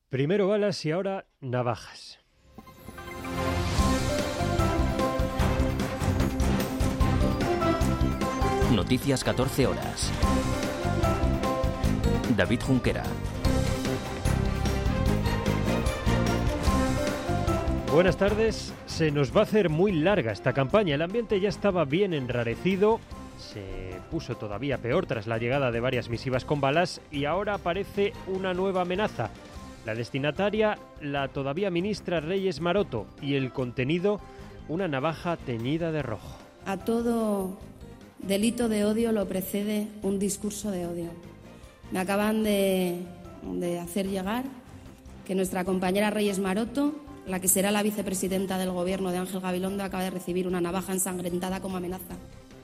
Primero balas y ahora navajas. Noticias 14 horas. David Junquera. Buenas tardes. Se nos va a hacer muy larga esta campaña. El ambiente ya estaba bien enrarecido. Se puso todavía peor tras la llegada de varias misivas con balas y ahora aparece una nueva amenaza. La destinataria, la todavía ministra Reyes Maroto, y el contenido, una navaja teñida de rojo. A todo delito de odio lo precede un discurso de odio. Me acaban de hacer llegar que nuestra compañera Reyes Maroto, la que será la vicepresidenta del gobierno de Ángel Gabilondo, acaba de recibir una navaja ensangrentada como amenaza.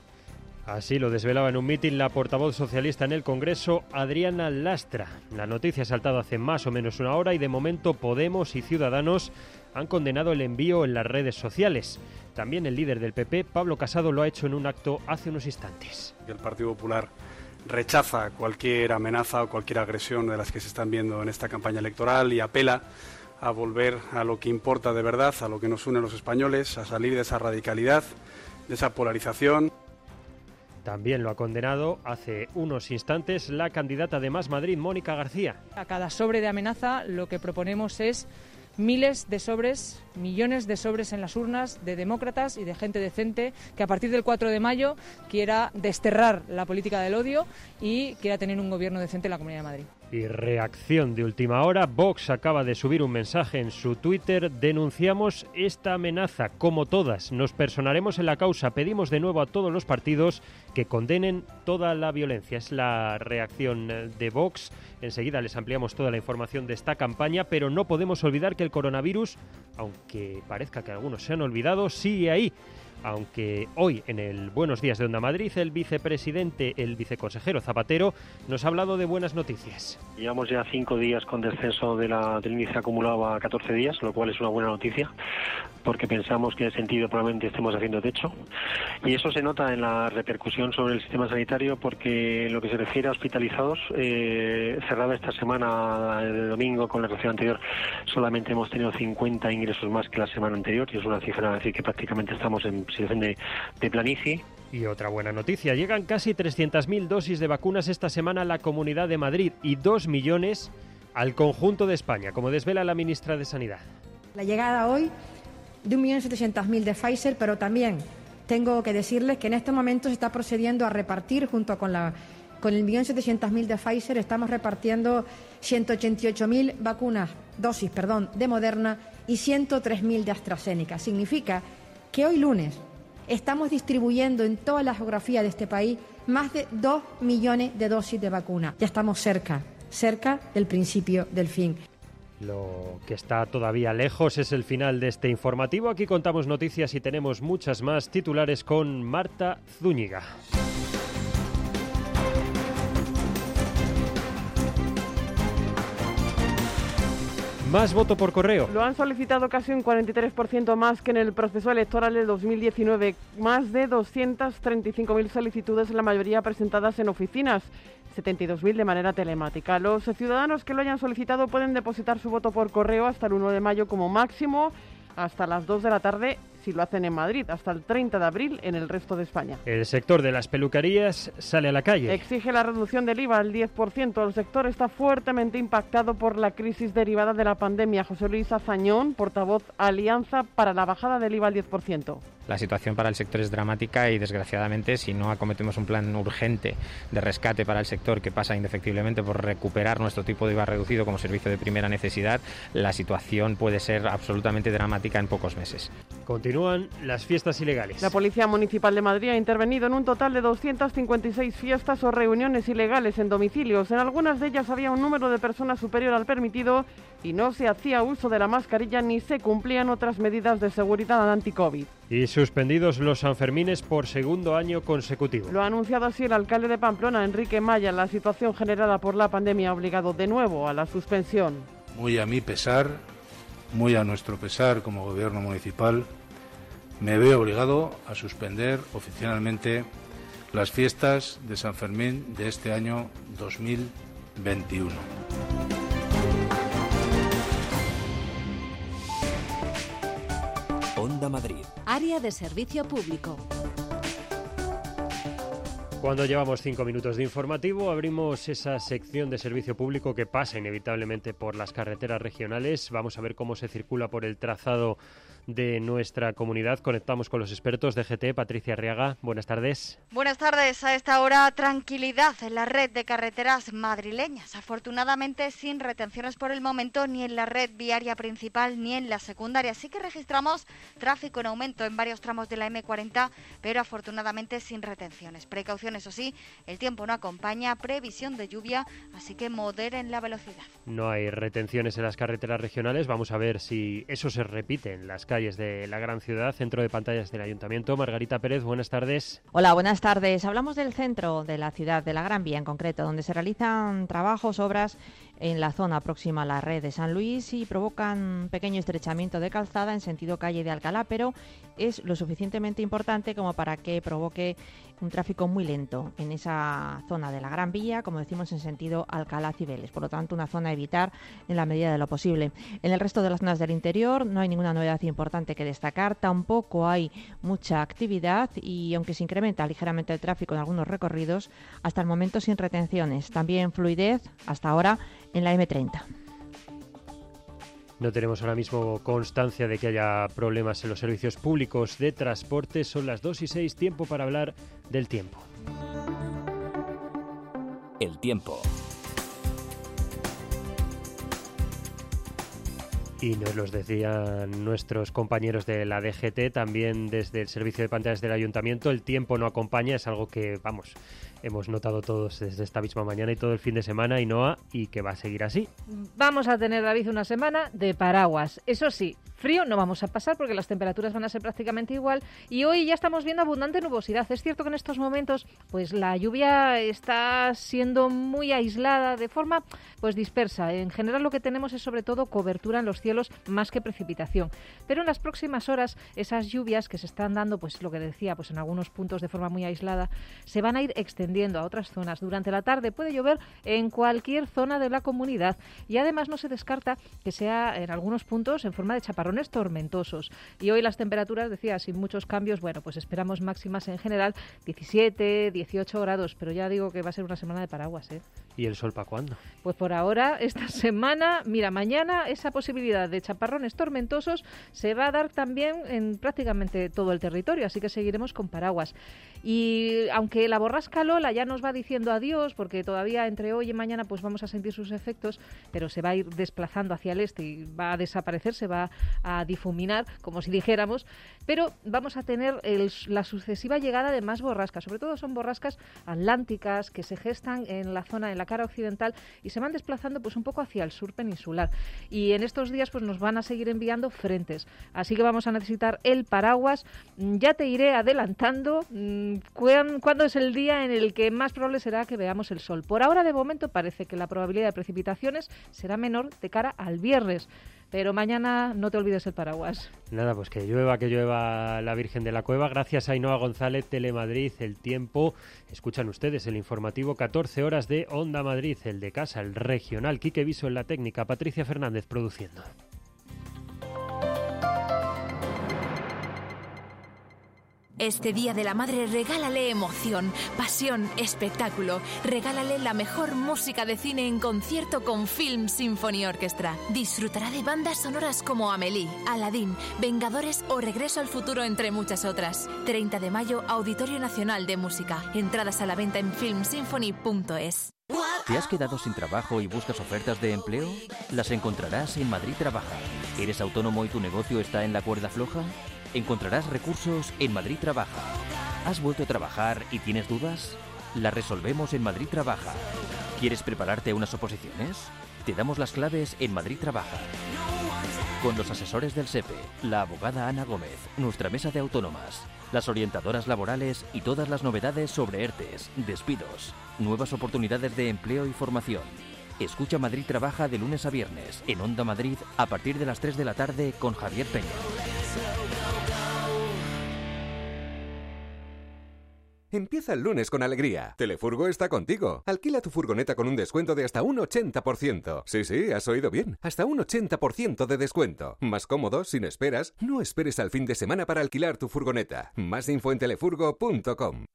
Así lo desvelaba en un mitin la portavoz socialista en el Congreso, Adriana Lastra. La noticia ha saltado hace más o menos una hora y de momento Podemos y Ciudadanos han condenado el envío en las redes sociales. También el líder del PP, Pablo Casado, lo ha hecho en un acto hace unos instantes. El Partido Popular rechaza cualquier amenaza o cualquier agresión de las que se están viendo en esta campaña electoral y apela a volver a lo que importa de verdad, a lo que nos une a los españoles, a salir de esa radicalidad, de esa polarización. También lo ha condenado hace unos instantes la candidata de Más Madrid, Mónica García. A cada sobre de amenaza lo que proponemos es miles de sobres, millones de sobres en las urnas de demócratas y de gente decente que a partir del 4 de mayo quiera desterrar la política del odio y quiera tener un gobierno decente en la Comunidad de Madrid. Y reacción de última hora, Vox acaba de subir un mensaje en su Twitter: denunciamos esta amenaza, como todas, nos personaremos en la causa, pedimos de nuevo a todos los partidos que condenen toda la violencia. Es la reacción de Vox. Enseguida les ampliamos toda la información de esta campaña, pero no podemos olvidar que el coronavirus, aunque parezca que algunos se han olvidado, sigue ahí. Aunque hoy en el Buenos Días de Onda Madrid el viceconsejero Zapatero nos ha hablado de buenas noticias. Llevamos ya 5 días con descenso del índice acumulado a 14 días, lo cual es una buena noticia, porque pensamos que en ese sentido probablemente estemos haciendo techo. Y eso se nota en la repercusión sobre el sistema sanitario, porque en lo que se refiere a hospitalizados, cerrada esta semana de domingo con la relación anterior, solamente hemos tenido 50 ingresos más que la semana anterior, y es una cifra, decir, que prácticamente estamos en situación de planicie. Y otra buena noticia, llegan casi 300.000 dosis de vacunas esta semana a la Comunidad de Madrid y 2 millones al conjunto de España, como desvela la ministra de Sanidad. La llegada hoy de 1.700.000 de Pfizer, pero también tengo que decirles que en este momento se está procediendo a repartir junto con el 1.700.000 de Pfizer, estamos repartiendo 188.000 dosis de Moderna y 103.000 de AstraZeneca. Significa que hoy lunes estamos distribuyendo en toda la geografía de este país más de 2 millones de dosis de vacuna. Ya estamos cerca del principio del fin. Lo que está todavía lejos es el final de este informativo. Aquí contamos noticias y tenemos muchas más. Titulares con Marta Zúñiga. Más voto por correo. Lo han solicitado casi un 43% más que en el proceso electoral de 2019. Más de 235.000 solicitudes, la mayoría presentadas en oficinas, 72.000 de manera telemática. Los ciudadanos que lo hayan solicitado pueden depositar su voto por correo hasta el 1 de mayo como máximo, hasta las 2 de la tarde si lo hacen en Madrid, hasta el 30 de abril en el resto de España. El sector de las peluquerías sale a la calle. Exige la reducción del IVA al 10%. El sector está fuertemente impactado por la crisis derivada de la pandemia. José Luis Azañón, portavoz Alianza para la bajada del IVA al 10%. La situación para el sector es dramática y, desgraciadamente, si no acometemos un plan urgente de rescate para el sector, que pasa indefectiblemente por recuperar nuestro tipo de IVA reducido como servicio de primera necesidad, la situación puede ser absolutamente dramática en pocos meses. Continúan las fiestas ilegales. La Policía Municipal de Madrid ha intervenido en un total de 256 fiestas o reuniones ilegales en domicilios. En algunas de ellas había un número de personas superior al permitido y no se hacía uso de la mascarilla ni se cumplían otras medidas de seguridad anti-COVID. Y suspendidos los Sanfermines por segundo año consecutivo. Lo ha anunciado así el alcalde de Pamplona, Enrique Maya. La situación generada por la pandemia ha obligado de nuevo a la suspensión. Muy a mi pesar, muy a nuestro pesar como gobierno municipal, me veo obligado a suspender oficialmente las fiestas de San Fermín de este año 2021. Onda Madrid. Área de servicio público. Cuando llevamos 5 minutos de informativo, abrimos esa sección de servicio público que pasa inevitablemente por las carreteras regionales. Vamos a ver cómo se circula por el trazado de nuestra comunidad. Conectamos con los expertos de GT. Patricia Arriaga, buenas tardes. Buenas tardes. A esta hora, tranquilidad en la red de carreteras madrileñas. Afortunadamente, sin retenciones por el momento, ni en la red viaria principal ni en la secundaria. Sí que registramos tráfico en aumento en varios tramos de la M40, pero afortunadamente sin retenciones. Precaución, eso sí, el tiempo no acompaña, previsión de lluvia, así que moderen la velocidad. No hay retenciones en las carreteras regionales. Vamos a ver si eso se repite en las calles de la gran ciudad. Centro de pantallas del Ayuntamiento. Margarita Pérez, buenas tardes. Hola, buenas tardes. Hablamos del centro de la ciudad, de la Gran Vía en concreto, donde se realizan trabajos, obras en la zona próxima a la red de San Luis y provocan un pequeño estrechamiento de calzada en sentido calle de Alcalá, pero es lo suficientemente importante como para que provoque un tráfico muy lento en esa zona de la Gran Vía, como decimos, en sentido Alcalá-Cibeles. Por lo tanto, una zona a evitar en la medida de lo posible. En el resto de las zonas del interior no hay ninguna novedad importante que destacar, tampoco hay mucha actividad y aunque se incrementa ligeramente el tráfico en algunos recorridos, hasta el momento sin retenciones. También fluidez hasta ahora en la M30. No tenemos ahora mismo constancia de que haya problemas en los servicios públicos de transporte. Son las 2:06, tiempo para hablar del tiempo. El tiempo. Y nos los decían nuestros compañeros de la DGT, también desde el servicio de pantallas del Ayuntamiento. El tiempo no acompaña, es algo que, vamos, hemos notado todos desde esta misma mañana y todo el fin de semana, Ainhoa, y que va a seguir así. Vamos a tener, David, una semana de paraguas. Eso sí, frío no vamos a pasar porque las temperaturas van a ser prácticamente igual y hoy ya estamos viendo abundante nubosidad. Es cierto que en estos momentos pues la lluvia está siendo muy aislada, de forma pues dispersa. En general lo que tenemos es sobre todo cobertura en los cielos más que precipitación. Pero en las próximas horas esas lluvias que se están dando, pues lo que decía, pues en algunos puntos de forma muy aislada, se van a ir extendiendo a otras zonas. Durante la tarde puede llover en cualquier zona de la comunidad y además no se descarta que sea en algunos puntos en forma de chaparrones tormentosos. Y hoy las temperaturas, decía, sin muchos cambios, bueno, pues esperamos máximas en general 17, 18 grados, pero ya digo que va a ser una semana de paraguas, ¿eh? ¿Y el sol para cuándo? Pues por ahora, esta semana, mira, mañana esa posibilidad de chaparrones tormentosos se va a dar también en prácticamente todo el territorio, así que seguiremos con paraguas. Y aunque la borrasca Lola ya nos va diciendo adiós, porque todavía entre hoy y mañana pues vamos a sentir sus efectos, pero se va a ir desplazando hacia el este y va a desaparecer, se va a difuminar, como si dijéramos, pero vamos a tener la sucesiva llegada de más borrascas, sobre todo son borrascas atlánticas que se gestan en la zona, en la cara occidental y se van desplazando pues un poco hacia el sur peninsular. Y en estos días pues nos van a seguir enviando frentes, así que vamos a necesitar el paraguas. Ya te iré adelantando cuándo es el día en el que más probable será que veamos el sol. Por ahora, de momento, parece que la probabilidad de precipitaciones será menor de cara al viernes. Pero mañana no te olvides el paraguas. Nada, pues que llueva la Virgen de la Cueva. Gracias a Ainhoa González, Telemadrid, el tiempo. Escuchan ustedes el informativo 14 horas de Onda Madrid, el de casa, el regional. Quique Viso en la técnica, Patricia Fernández produciendo. Este Día de la Madre regálale emoción, pasión, espectáculo. Regálale la mejor música de cine en concierto con Film Symphony Orchestra. Disfrutará de bandas sonoras como Amélie, Aladdin, Vengadores o Regreso al Futuro, entre muchas otras. 30 de mayo, Auditorio Nacional de Música. Entradas a la venta en filmsymphony.es. ¿Te has quedado sin trabajo y buscas ofertas de empleo? Las encontrarás en Madrid Trabaja. ¿Eres autónomo y tu negocio está en la cuerda floja? Encontrarás recursos en Madrid Trabaja. ¿Has vuelto a trabajar y tienes dudas? Las resolvemos en Madrid Trabaja. ¿Quieres prepararte a unas oposiciones? Te damos las claves en Madrid Trabaja. Con los asesores del SEPE, la abogada Ana Gómez, nuestra mesa de autónomas, las orientadoras laborales y todas las novedades sobre ERTES, despidos, nuevas oportunidades de empleo y formación. Escucha Madrid Trabaja de lunes a viernes en Onda Madrid a partir de las 3 de la tarde con Javier Peña. Empieza el lunes con alegría. Telefurgo está contigo. Alquila tu furgoneta con un descuento de hasta un 80%. Sí, has oído bien. Hasta un 80% de descuento. Más cómodo, sin esperas. No esperes al fin de semana para alquilar tu furgoneta. Más info en telefurgo.com.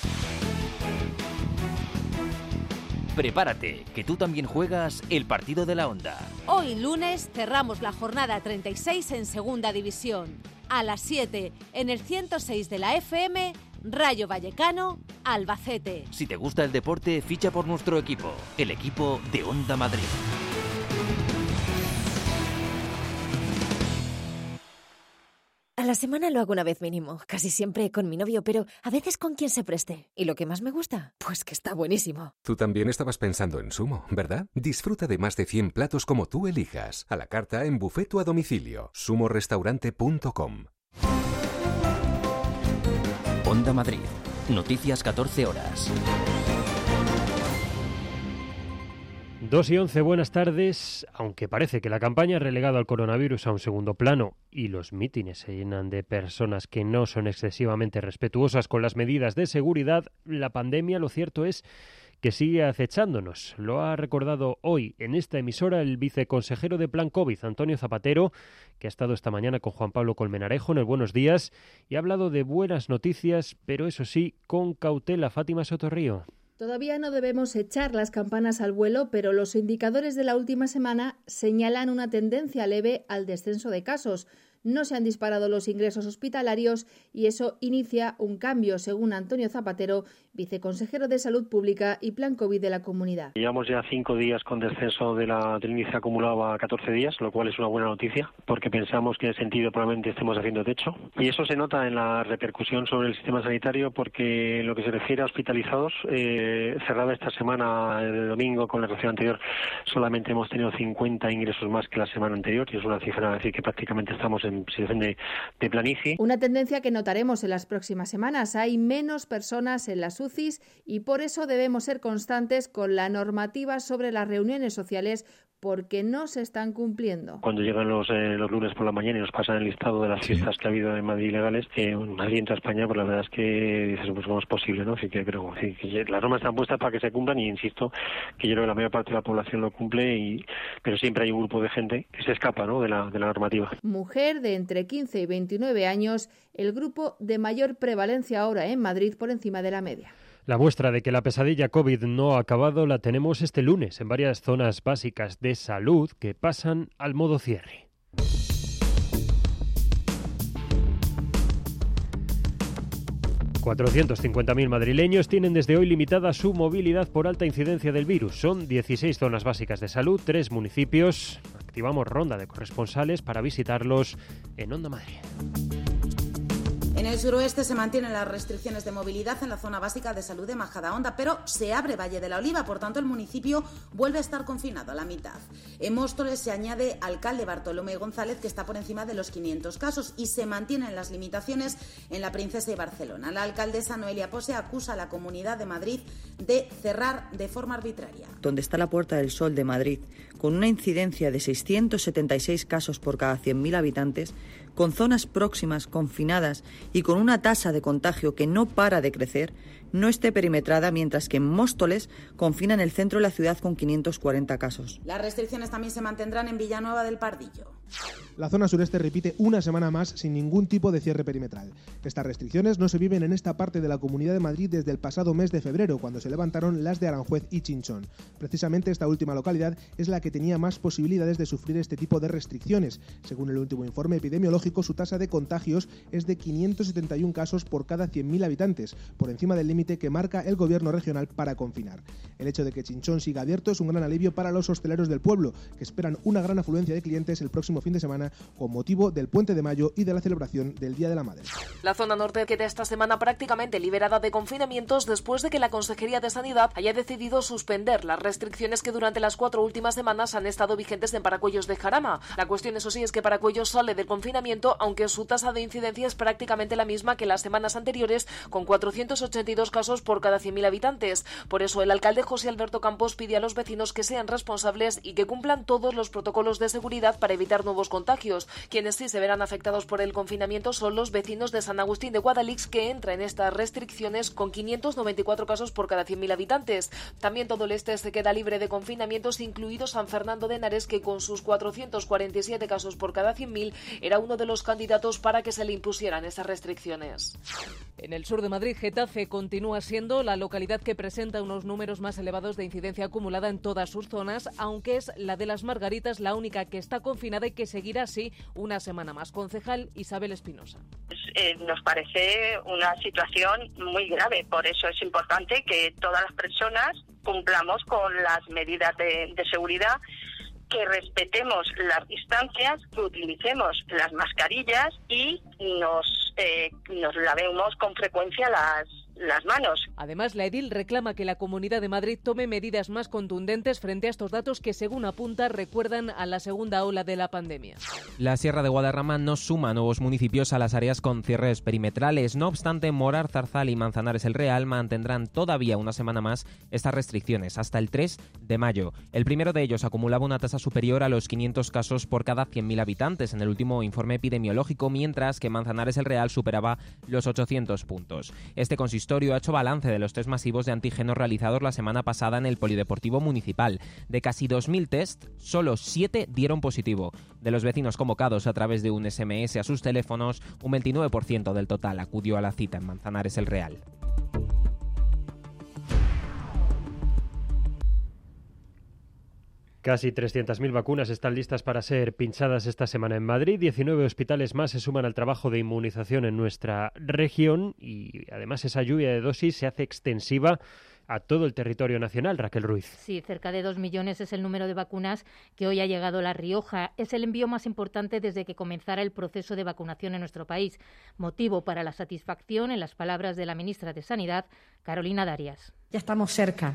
Prepárate, que tú también juegas el partido de la Onda. Hoy lunes cerramos la jornada 36 en Segunda División. A las 7, en el 106 de la FM, Rayo Vallecano, Albacete. Si te gusta el deporte, ficha por nuestro equipo, el equipo de Onda Madrid. A la semana lo hago una vez mínimo, casi siempre con mi novio, pero a veces con quien se preste. ¿Y lo que más me gusta? Pues que está buenísimo. Tú también estabas pensando en Sumo, ¿verdad? Disfruta de más de 100 platos como tú elijas. A la carta, en buffet o a domicilio. sumorestaurante.com. Onda Madrid. Noticias 14 horas. 2:11, buenas tardes. Aunque parece que la campaña ha relegado al coronavirus a un segundo plano y los mítines se llenan de personas que no son excesivamente respetuosas con las medidas de seguridad, la pandemia, lo cierto es que sigue acechándonos. Lo ha recordado hoy en esta emisora el viceconsejero de Plan COVID, Antonio Zapatero, que ha estado esta mañana con Juan Pablo Colmenarejo en el Buenos Días y ha hablado de buenas noticias, pero eso sí, con cautela. Fátima Sotorrío. Todavía no debemos echar las campanas al vuelo, pero los indicadores de la última semana señalan una tendencia leve al descenso de casos. No se han disparado los ingresos hospitalarios y eso inicia un cambio, según Antonio Zapatero, viceconsejero de Salud Pública y Plan COVID de la Comunidad. Llevamos ya 5 días con descenso del índice acumulado a 14 días, lo cual es una buena noticia, porque pensamos que en ese sentido probablemente estemos haciendo techo. Y eso se nota en la repercusión sobre el sistema sanitario, porque en lo que se refiere a hospitalizados, cerrada esta semana, el domingo, con la relación anterior, solamente hemos tenido 50 ingresos más que la semana anterior, y es una cifra, decir, que prácticamente estamos en situación de planicie. Una tendencia que notaremos en las próximas semanas. Hay menos personas en las UCIs y por eso debemos ser constantes con la normativa sobre las reuniones sociales, porque no se están cumpliendo. Cuando llegan los lunes por la mañana y nos pasan el listado de las fiestas que ha habido en Madrid ilegales, en Madrid y en toda España, pues la verdad es que dices, pues cómo es posible, ¿no? Así que, pero sí, que las normas están puestas para que se cumplan y insisto que yo creo que la mayor parte de la población lo cumple, pero siempre hay un grupo de gente que se escapa, ¿no?, de la normativa. Mujer de entre 15 y 29 años, el grupo de mayor prevalencia ahora en Madrid por encima de la media. La muestra de que la pesadilla COVID no ha acabado la tenemos este lunes en varias zonas básicas de salud que pasan al modo cierre. ...450.000 madrileños tienen desde hoy limitada su movilidad por alta incidencia del virus. Son 16 zonas básicas de salud, 3 municipios. Activamos ronda de corresponsales para visitarlos en Onda Madrid. En el suroeste se mantienen las restricciones de movilidad en la zona básica de salud de Majadahonda, pero se abre Valle de la Oliva, por tanto el municipio vuelve a estar confinado a la mitad. En Móstoles se añade alcalde Bartolomé González, que está por encima de los 500 casos, y se mantienen las limitaciones en La Princesa y Barcelona. La alcaldesa Noelia Pose acusa a la Comunidad de Madrid de cerrar de forma arbitraria. Donde está la Puerta del Sol de Madrid, con una incidencia de 676 casos por cada 100.000 habitantes, con zonas próximas confinadas y con una tasa de contagio que no para de crecer, no esté perimetrada, mientras que en Móstoles confinan el centro de la ciudad con 540 casos. Las restricciones también se mantendrán en Villanueva del Pardillo. La zona sureste repite una semana más sin ningún tipo de cierre perimetral. Estas restricciones no se viven en esta parte de la Comunidad de Madrid desde el pasado mes de febrero, cuando se levantaron las de Aranjuez y Chinchón. Precisamente esta última localidad es la que tenía más posibilidades de sufrir este tipo de restricciones. Según el último informe epidemiológico, su tasa de contagios es de 571 casos por cada 100.000 habitantes, por encima del límite que marca el gobierno regional para confinar. El hecho de que Chinchón siga abierto es un gran alivio para los hosteleros del pueblo, que esperan una gran afluencia de clientes el próximo fin de semana con motivo del Puente de Mayo y de la celebración del Día de la Madre. La zona norte queda esta semana prácticamente liberada de confinamientos después de que la Consejería de Sanidad haya decidido suspender las restricciones que durante las 4 últimas semanas han estado vigentes en Paracuellos de Jarama. La cuestión, eso sí, es que Paracuellos sale del confinamiento, aunque su tasa de incidencia es prácticamente la misma que las semanas anteriores, con 482 200 casos por cada 100.000 habitantes. Por eso el alcalde José Alberto Campos pide a los vecinos que sean responsables y que cumplan todos los protocolos de seguridad para evitar nuevos contagios. Quienes sí se verán afectados por el confinamiento son los vecinos de San Agustín de Guadalix, que entra en estas restricciones con 594 casos por cada 100.000 habitantes. También todo el este se queda libre de confinamientos, incluido San Fernando de Henares, que con sus 447 casos por cada 100.000 era uno de los candidatos para que se le impusieran esas restricciones. En el sur de Madrid, Getafe continúa siendo la localidad que presenta unos números más elevados de incidencia acumulada en todas sus zonas, aunque es la de Las Margaritas la única que está confinada y que seguirá así una semana más. Concejal Isabel Espinosa. Nos parece una situación muy grave, por eso es importante que todas las personas cumplamos con las medidas de seguridad, que respetemos las distancias, que utilicemos las mascarillas y nos lavemos con frecuencia las manos. Además, la edil reclama que la Comunidad de Madrid tome medidas más contundentes frente a estos datos que, según apunta, recuerdan a la segunda ola de la pandemia. La Sierra de Guadarrama no suma nuevos municipios a las áreas con cierres perimetrales. No obstante, Morar, Zarzal y Manzanares el Real mantendrán todavía una semana más estas restricciones, hasta el 3 de mayo. El primero de ellos acumulaba una tasa superior a los 500 casos por cada 100.000 habitantes en el último informe epidemiológico, mientras que Manzanares el Real superaba los 800 puntos. Este consistorio ha hecho balance de los test masivos de antígenos realizados la semana pasada en el Polideportivo Municipal. De casi 2.000 test, solo 7 dieron positivo. De los vecinos convocados a través de un SMS a sus teléfonos, un 29% del total acudió a la cita en Manzanares el Real. Casi 300.000 vacunas están listas para ser pinchadas esta semana en Madrid. 19 hospitales más se suman al trabajo de inmunización en nuestra región y además esa lluvia de dosis se hace extensiva a todo el territorio nacional. Raquel Ruiz. Sí, cerca de 2 millones es el número de vacunas que hoy ha llegado a La Rioja. Es el envío más importante desde que comenzara el proceso de vacunación en nuestro país. Motivo para la satisfacción, en las palabras de la ministra de Sanidad, Carolina Darias. Ya estamos cerca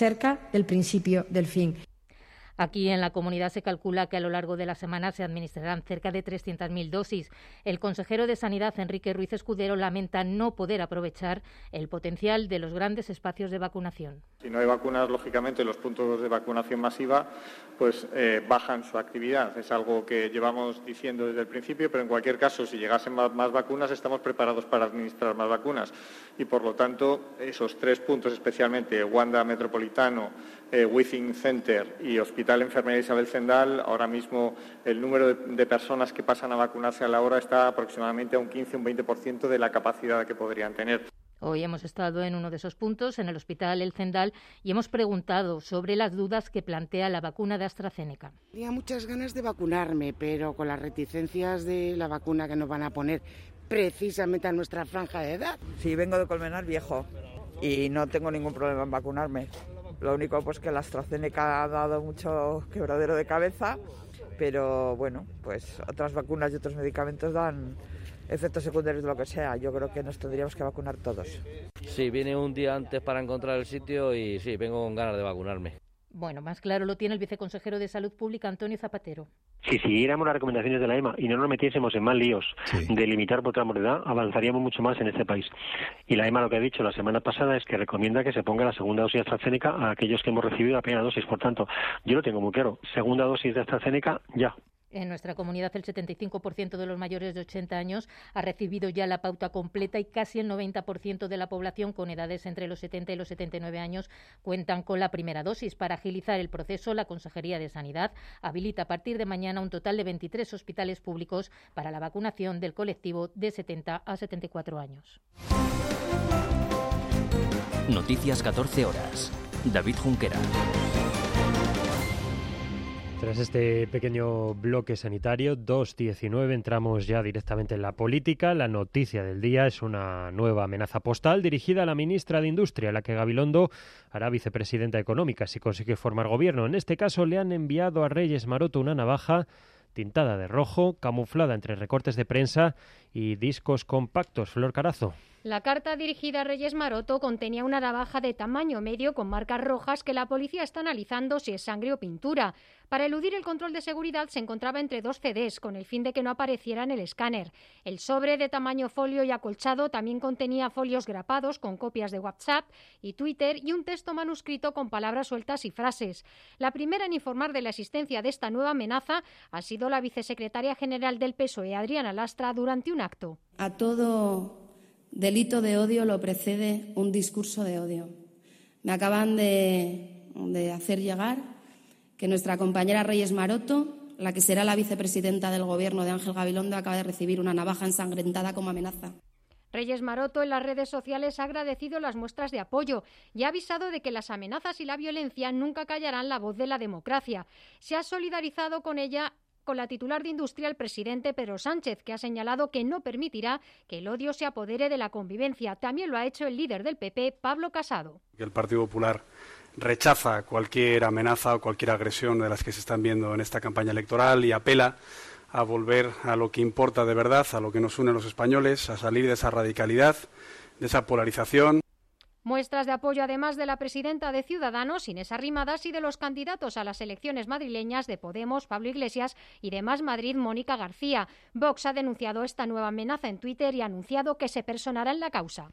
del principio del fin. Aquí en la comunidad se calcula que a lo largo de la semana se administrarán cerca de 300.000 dosis. El consejero de Sanidad, Enrique Ruiz Escudero, lamenta no poder aprovechar el potencial de los grandes espacios de vacunación. Si no hay vacunas, lógicamente los puntos de vacunación masiva pues bajan su actividad. Es algo que llevamos diciendo desde el principio, pero en cualquier caso, si llegasen más vacunas, estamos preparados para administrar más vacunas. Y por lo tanto, esos 3 puntos, especialmente Wanda Metropolitano, Withing Center y Hospital Enfermería Isabel Zendal, ahora mismo el número de personas que pasan a vacunarse a la hora está aproximadamente a un 15 o un 20% de la capacidad que podrían tener. Hoy hemos estado en uno de esos puntos, en el Hospital El Zendal, y hemos preguntado sobre las dudas que plantea la vacuna de AstraZeneca. Tenía muchas ganas de vacunarme, pero con las reticencias de la vacuna que nos van a poner precisamente a nuestra franja de edad. Sí, vengo de Colmenar Viejo y no tengo ningún problema en vacunarme. Lo único pues que la AstraZeneca ha dado mucho quebradero de cabeza, pero bueno, pues otras vacunas y otros medicamentos dan efectos secundarios de lo que sea. Yo creo que nos tendríamos que vacunar todos. Sí, vine un día antes para encontrar el sitio y sí, vengo con ganas de vacunarme. Bueno, más claro lo tiene el viceconsejero de Salud Pública, Antonio Zapatero. Si siguiéramos las recomendaciones de la EMA y no nos metiésemos en más líos de limitar por tramos de edad, avanzaríamos mucho más en este país. Y la EMA lo que ha dicho la semana pasada es que recomienda que se ponga la segunda dosis de AstraZeneca a aquellos que hemos recibido la primera dosis. Por tanto, yo lo tengo muy claro. Segunda dosis de AstraZeneca, ya. En nuestra comunidad el 75% de los mayores de 80 años ha recibido ya la pauta completa y casi el 90% de la población con edades entre los 70 y los 79 años cuentan con la primera dosis. Para agilizar el proceso, la Consejería de Sanidad habilita a partir de mañana un total de 23 hospitales públicos para la vacunación del colectivo de 70 a 74 años. Noticias 14 horas. David Junquera. Tras este pequeño bloque sanitario, 2:19, entramos ya directamente en la política. La noticia del día es una nueva amenaza postal dirigida a la ministra de Industria, la que Gabilondo hará vicepresidenta económica si consigue formar gobierno. En este caso le han enviado a Reyes Maroto una navaja tintada de rojo, camuflada entre recortes de prensa y discos compactos. Flor Carazo. La carta dirigida a Reyes Maroto contenía una navaja de tamaño medio con marcas rojas que la policía está analizando si es sangre o pintura. Para eludir el control de seguridad se encontraba entre 2 CDs con el fin de que no apareciera en el escáner. El sobre de tamaño folio y acolchado también contenía folios grapados con copias de WhatsApp y Twitter y un texto manuscrito con palabras sueltas y frases. La primera en informar de la existencia de esta nueva amenaza ha sido la vicesecretaria general del PSOE, Adriana Lastra, durante un acto. A todo delito de odio lo precede un discurso de odio. Me acaban de hacer llegar que nuestra compañera Reyes Maroto, la que será la vicepresidenta del Gobierno de Ángel Gabilondo, acaba de recibir una navaja ensangrentada como amenaza. Reyes Maroto en las redes sociales ha agradecido las muestras de apoyo y ha avisado de que las amenazas y la violencia nunca callarán la voz de la democracia. Se ha solidarizado con ella con la titular de Industria, el presidente Pedro Sánchez, que ha señalado que no permitirá que el odio se apodere de la convivencia. También lo ha hecho el líder del PP, Pablo Casado. El Partido Popular rechaza cualquier amenaza o cualquier agresión de las que se están viendo en esta campaña electoral y apela a volver a lo que importa de verdad, a lo que nos une a los españoles, a salir de esa radicalidad, de esa polarización. Muestras de apoyo además de la presidenta de Ciudadanos, Inés Arrimadas, y de los candidatos a las elecciones madrileñas de Podemos, Pablo Iglesias, y de Más Madrid, Mónica García. Vox ha denunciado esta nueva amenaza en Twitter y ha anunciado que se personará en la causa.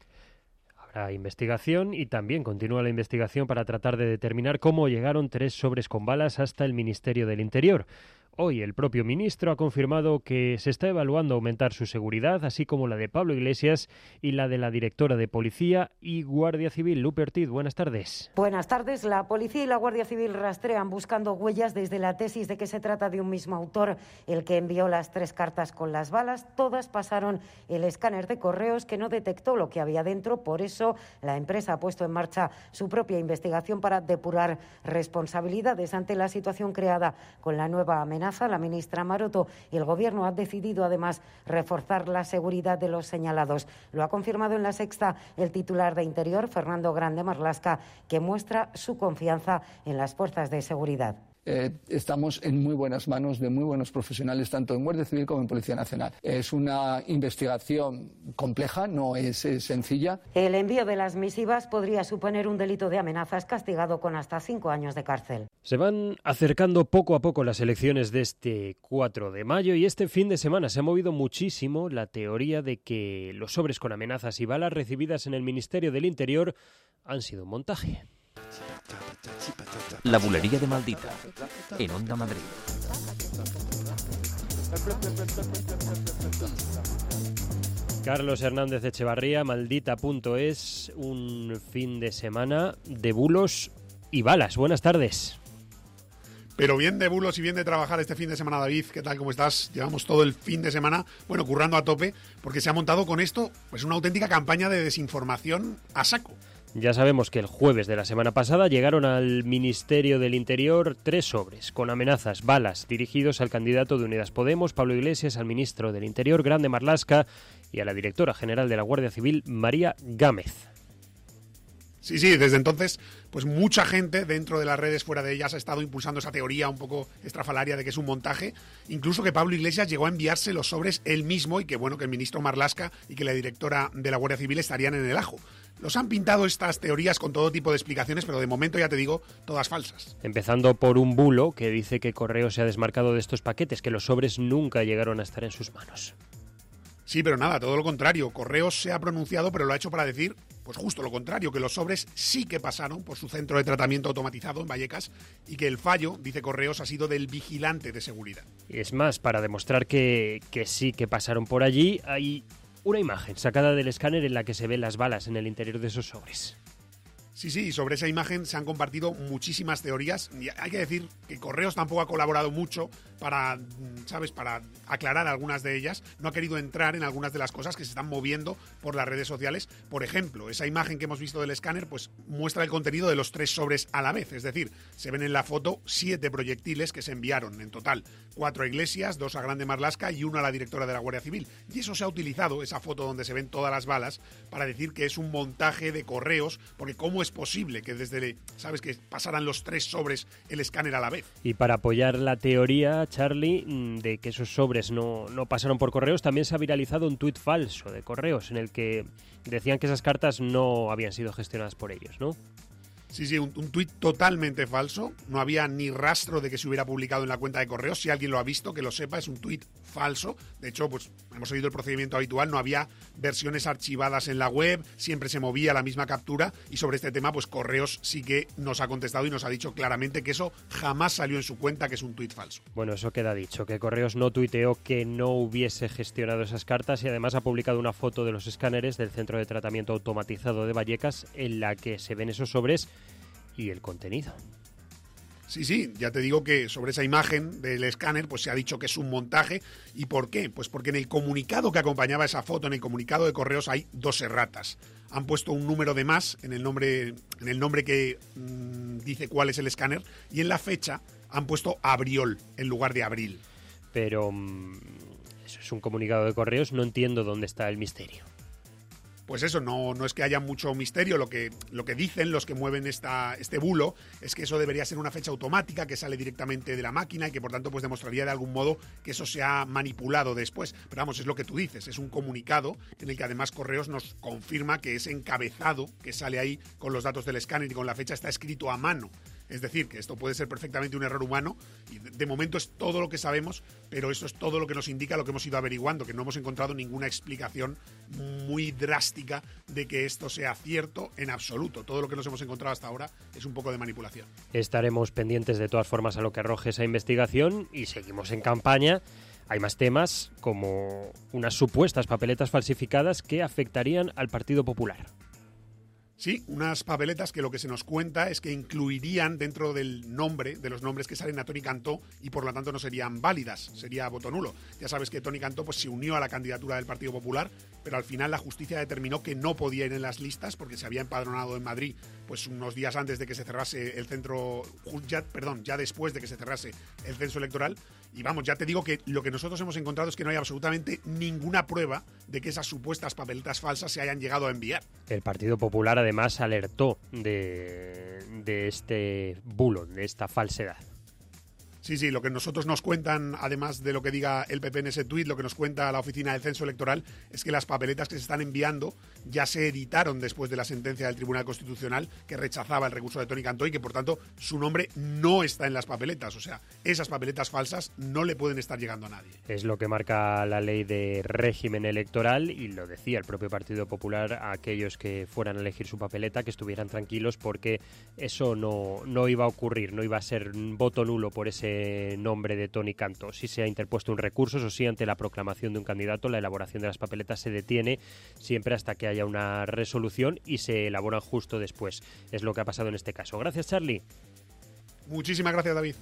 Habrá investigación y también continúa la investigación para tratar de determinar cómo llegaron 3 sobres con balas hasta el Ministerio del Interior. Hoy el propio ministro ha confirmado que se está evaluando aumentar su seguridad, así como la de Pablo Iglesias y la de la directora de Policía y Guardia Civil. Lupe Ortiz, buenas tardes. Buenas tardes. La Policía y la Guardia Civil rastrean buscando huellas desde la tesis de que se trata de un mismo autor, el que envió las 3 cartas con las balas. Todas pasaron el escáner de correos que no detectó lo que había dentro. Por eso la empresa ha puesto en marcha su propia investigación para depurar responsabilidades ante la situación creada con la nueva amenaza. La ministra Maroto y el Gobierno han decidido además reforzar la seguridad de los señalados. Lo ha confirmado en La Sexta el titular de Interior, Fernando Grande Marlaska, que muestra su confianza en las fuerzas de seguridad. Estamos en muy buenas manos de muy buenos profesionales, tanto en Guardia Civil como en Policía Nacional. Es una investigación compleja, no es sencilla. El envío de las misivas podría suponer un delito de amenazas castigado con hasta 5 años de cárcel. Se van acercando poco a poco las elecciones de este 4 de mayo y este fin de semana se ha movido muchísimo la teoría de que los sobres con amenazas y balas recibidas en el Ministerio del Interior han sido un montaje. La bulería de Maldita, en Onda Madrid. Carlos Hernández Echevarría, Maldita.es, un fin de semana de bulos y balas. Buenas tardes. Pero bien de bulos y bien de trabajar este fin de semana, David. ¿Qué tal? ¿Cómo estás? Llevamos todo el fin de semana, bueno, currando a tope, porque se ha montado con esto pues una auténtica campaña de desinformación a saco. Ya sabemos que el jueves de la semana pasada llegaron al Ministerio del Interior 3 sobres con amenazas, balas, dirigidos al candidato de Unidas Podemos, Pablo Iglesias, al ministro del Interior, Grande Marlaska, y a la directora general de la Guardia Civil, María Gámez. Sí, desde entonces, pues mucha gente dentro de las redes, fuera de ellas, ha estado impulsando esa teoría un poco estrafalaria de que es un montaje. Incluso que Pablo Iglesias llegó a enviarse los sobres él mismo y que, bueno, que el ministro Marlaska y que la directora de la Guardia Civil estarían en el ajo. Los han pintado estas teorías con todo tipo de explicaciones, pero de momento, ya te digo, todas falsas. Empezando por un bulo que dice que Correos se ha desmarcado de estos paquetes, que los sobres nunca llegaron a estar en sus manos. Sí, pero nada, todo lo contrario. Correos se ha pronunciado, pero lo ha hecho para decir, pues justo lo contrario, que los sobres sí que pasaron por su centro de tratamiento automatizado en Vallecas y que el fallo, dice Correos, ha sido del vigilante de seguridad. Es más, para demostrar que sí que pasaron por allí, hay una imagen sacada del escáner en la que se ven las balas en el interior de esos sobres. Sí, sobre esa imagen se han compartido muchísimas teorías y hay que decir que Correos tampoco ha colaborado mucho para aclarar algunas de ellas. No ha querido entrar en algunas de las cosas que se están moviendo por las redes sociales. Por ejemplo, esa imagen que hemos visto del escáner pues muestra el contenido de los 3 sobres a la vez. Es decir, se ven en la foto 7 proyectiles que se enviaron en total. 4 a Iglesias, 2 a Grande Marlaska y 1 a la directora de la Guardia Civil. Y eso se ha utilizado, esa foto donde se ven todas las balas, para decir que es un montaje de Correos, porque ¿cómo es posible que ¿sabes?, que pasaran los 3 sobres el escáner a la vez. Y para apoyar la teoría, Charlie, de que esos sobres no pasaron por correos, también se ha viralizado un tuit falso de correos en el que decían que esas cartas no habían sido gestionadas por ellos, ¿no? Sí, un tuit totalmente falso. No había ni rastro de que se hubiera publicado en la cuenta de correos. Si alguien lo ha visto, que lo sepa, es un tuit falso. De hecho, pues hemos seguido el procedimiento habitual. No había versiones archivadas en la web, siempre se movía la misma captura. Y sobre este tema, pues Correos sí que nos ha contestado y nos ha dicho claramente que eso jamás salió en su cuenta, que es un tuit falso. Bueno, eso queda dicho, que Correos no tuiteó que no hubiese gestionado esas cartas y además ha publicado una foto de los escáneres del Centro de Tratamiento Automatizado de Vallecas en la que se ven esos sobres y el contenido. Sí, ya te digo que sobre esa imagen del escáner pues se ha dicho que es un montaje. ¿Y por qué? Pues porque en el comunicado que acompañaba esa foto, en el comunicado de Correos, hay 2 erratas. Han puesto un número de más en el nombre que dice cuál es el escáner, y en la fecha han puesto Abriol en lugar de Abril. Pero eso es un comunicado de Correos, no entiendo dónde está el misterio. Pues eso, no es que haya mucho misterio. Lo que dicen los que mueven este bulo es que eso debería ser una fecha automática que sale directamente de la máquina y que por tanto pues demostraría de algún modo que eso se ha manipulado después. Pero vamos, es lo que tú dices, es un comunicado en el que además Correos nos confirma que ese encabezado que sale ahí con los datos del escáner y con la fecha está escrito a mano. Es decir, que esto puede ser perfectamente un error humano y de momento es todo lo que sabemos, pero eso es todo lo que nos indica lo que hemos ido averiguando, que no hemos encontrado ninguna explicación muy drástica de que esto sea cierto en absoluto. Todo lo que nos hemos encontrado hasta ahora es un poco de manipulación. Estaremos pendientes de todas formas a lo que arroje esa investigación y seguimos en campaña. Hay más temas como unas supuestas papeletas falsificadas que afectarían al Partido Popular. Sí, unas papeletas que lo que se nos cuenta es que incluirían dentro del nombre, de los nombres que salen a Toni Cantó y por lo tanto no serían válidas, sería voto nulo. Ya sabes que Toni Cantó pues se unió a la candidatura del Partido Popular, pero al final la justicia determinó que no podía ir en las listas porque se había empadronado en Madrid pues unos días antes de que se cerrase el centro, ya después de que se cerrase el censo electoral. Y vamos, ya te digo que lo que nosotros hemos encontrado es que no hay absolutamente ninguna prueba de que esas supuestas papeletas falsas se hayan llegado a enviar. El Partido Popular además alertó de este bulo, de esta falsedad. Sí, lo que nosotros nos cuentan, además de lo que diga el PP en ese tuit, lo que nos cuenta la Oficina del Censo Electoral es que las papeletas que se están enviando ya se editaron después de la sentencia del Tribunal Constitucional que rechazaba el recurso de Toni Cantó y que, por tanto, su nombre no está en las papeletas. O sea, esas papeletas falsas no le pueden estar llegando a nadie. Es lo que marca la ley de régimen electoral y lo decía el propio Partido Popular a aquellos que fueran a elegir su papeleta, que estuvieran tranquilos porque eso no iba a ocurrir, no iba a ser voto nulo por ese nombre de Toni Cantó. Si se ha interpuesto un recurso, eso sí, ante la proclamación de un candidato, la elaboración de las papeletas se detiene siempre hasta que haya una resolución y se elaboran justo después. Es lo que ha pasado en este caso. Gracias, Charlie. Muchísimas gracias, David.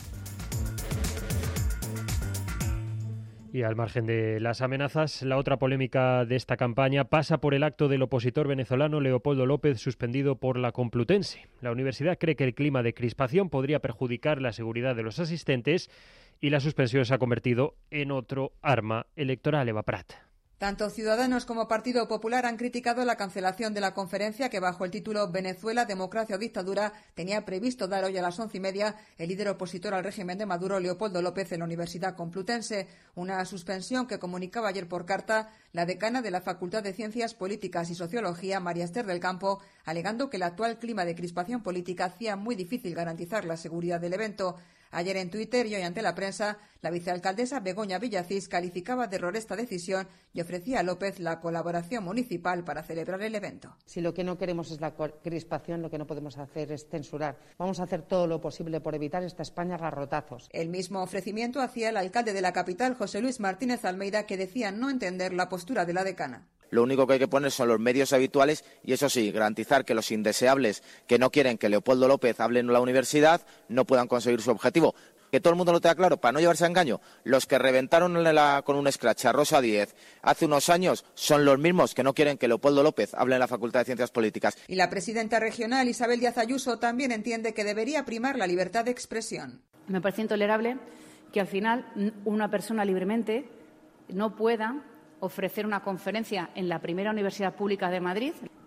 Y al margen de las amenazas, la otra polémica de esta campaña pasa por el acto del opositor venezolano Leopoldo López suspendido por la Complutense. La universidad cree que el clima de crispación podría perjudicar la seguridad de los asistentes y la suspensión se ha convertido en otro arma electoral. Eva Prat. Tanto Ciudadanos como Partido Popular han criticado la cancelación de la conferencia que bajo el título Venezuela, democracia o dictadura tenía previsto dar hoy a las 11:30 el líder opositor al régimen de Maduro, Leopoldo López, en la Universidad Complutense. Una suspensión que comunicaba ayer por carta la decana de la Facultad de Ciencias Políticas y Sociología, María Esther del Campo, alegando que el actual clima de crispación política hacía muy difícil garantizar la seguridad del evento. Ayer en Twitter y hoy ante la prensa, la vicealcaldesa Begoña Villacís calificaba de error esta decisión y ofrecía a López la colaboración municipal para celebrar el evento. Si lo que no queremos es la crispación, lo que no podemos hacer es censurar. Vamos a hacer todo lo posible por evitar esta España a garrotazos. El mismo ofrecimiento hacía el alcalde de la capital, José Luis Martínez Almeida, que decía no entender la postura de la decana. Lo único que hay que poner son los medios habituales y, eso sí, garantizar que los indeseables que no quieren que Leopoldo López hable en la universidad no puedan conseguir su objetivo. Que todo el mundo lo tenga claro, para no llevarse a engaño. Los que reventaron con un scratch a Rosa Díez hace unos años son los mismos que no quieren que Leopoldo López hable en la Facultad de Ciencias Políticas. Y la presidenta regional, Isabel Díaz Ayuso, también entiende que debería primar la libertad de expresión. Me parece intolerable que al final una persona libremente no pueda ofrecer una conferencia en la primera universidad pública de Madrid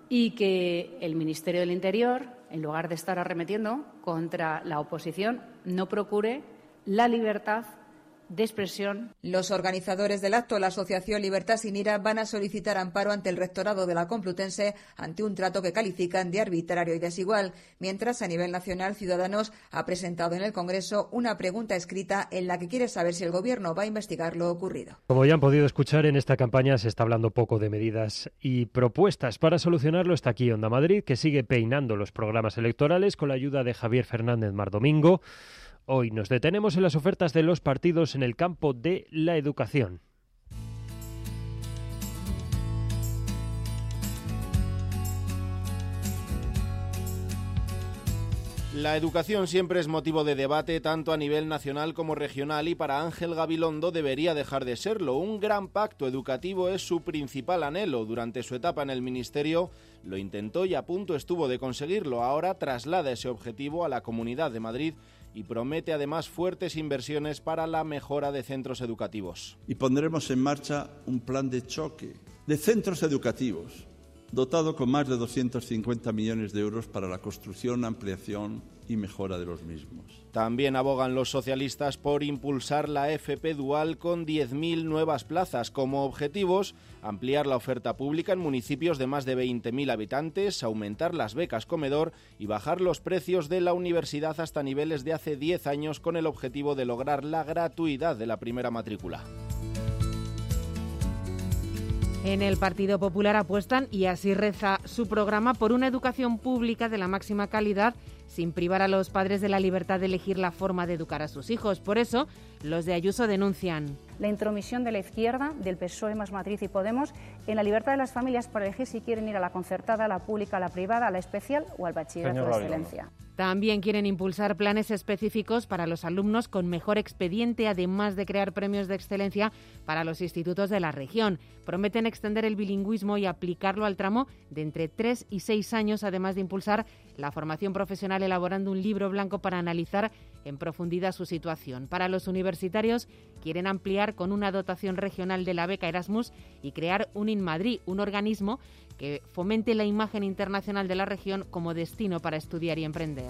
y que el Ministerio del Interior, en lugar de estar arremetiendo contra la oposición, no procure la libertad de expresión. Los organizadores del acto, la Asociación Libertad Sin Ira, van a solicitar amparo ante el Rectorado de la Complutense ante un trato que califican de arbitrario y desigual, mientras a nivel nacional Ciudadanos ha presentado en el Congreso una pregunta escrita en la que quiere saber si el Gobierno va a investigar lo ocurrido. Como ya han podido escuchar, en esta campaña se está hablando poco de medidas y propuestas para solucionarlo. Está aquí Onda Madrid, que sigue peinando los programas electorales con la ayuda de Javier Fernández Mardomingo. Hoy nos detenemos en las ofertas de los partidos en el campo de la educación. La educación siempre es motivo de debate tanto a nivel nacional como regional y para Ángel Gabilondo debería dejar de serlo. Un gran pacto educativo es su principal anhelo. Durante su etapa en el Ministerio lo intentó y a punto estuvo de conseguirlo. Ahora traslada ese objetivo a la Comunidad de Madrid y promete además fuertes inversiones para la mejora de centros educativos. Y pondremos en marcha un plan de choque de centros educativos, dotado con más de 250 millones de euros para la construcción, ampliación y mejora de los mismos. También abogan los socialistas por impulsar la FP Dual con 10.000 nuevas plazas. Como objetivos, ampliar la oferta pública en municipios de más de 20.000 habitantes, aumentar las becas comedor y bajar los precios de la universidad hasta niveles de hace 10 años con el objetivo de lograr la gratuidad de la primera matrícula. En el Partido Popular apuestan, y así reza su programa, por una educación pública de la máxima calidad sin privar a los padres de la libertad de elegir la forma de educar a sus hijos. Por eso, los de Ayuso denuncian la intromisión de la izquierda, del PSOE más Madrid y Podemos, en la libertad de las familias para elegir si quieren ir a la concertada, a la pública, a la privada, a la especial o al bachillerato de excelencia. También quieren impulsar planes específicos para los alumnos con mejor expediente, además de crear premios de excelencia para los institutos de la región. Prometen extender el bilingüismo y aplicarlo al tramo de entre 3 y 6 años, además de impulsar la formación profesional elaborando un libro blanco para analizar en profundidad su situación. Para los universitarios, quieren ampliar con una dotación regional de la beca Erasmus y crear un InMadrid, un organismo que fomente la imagen internacional de la región como destino para estudiar y emprender.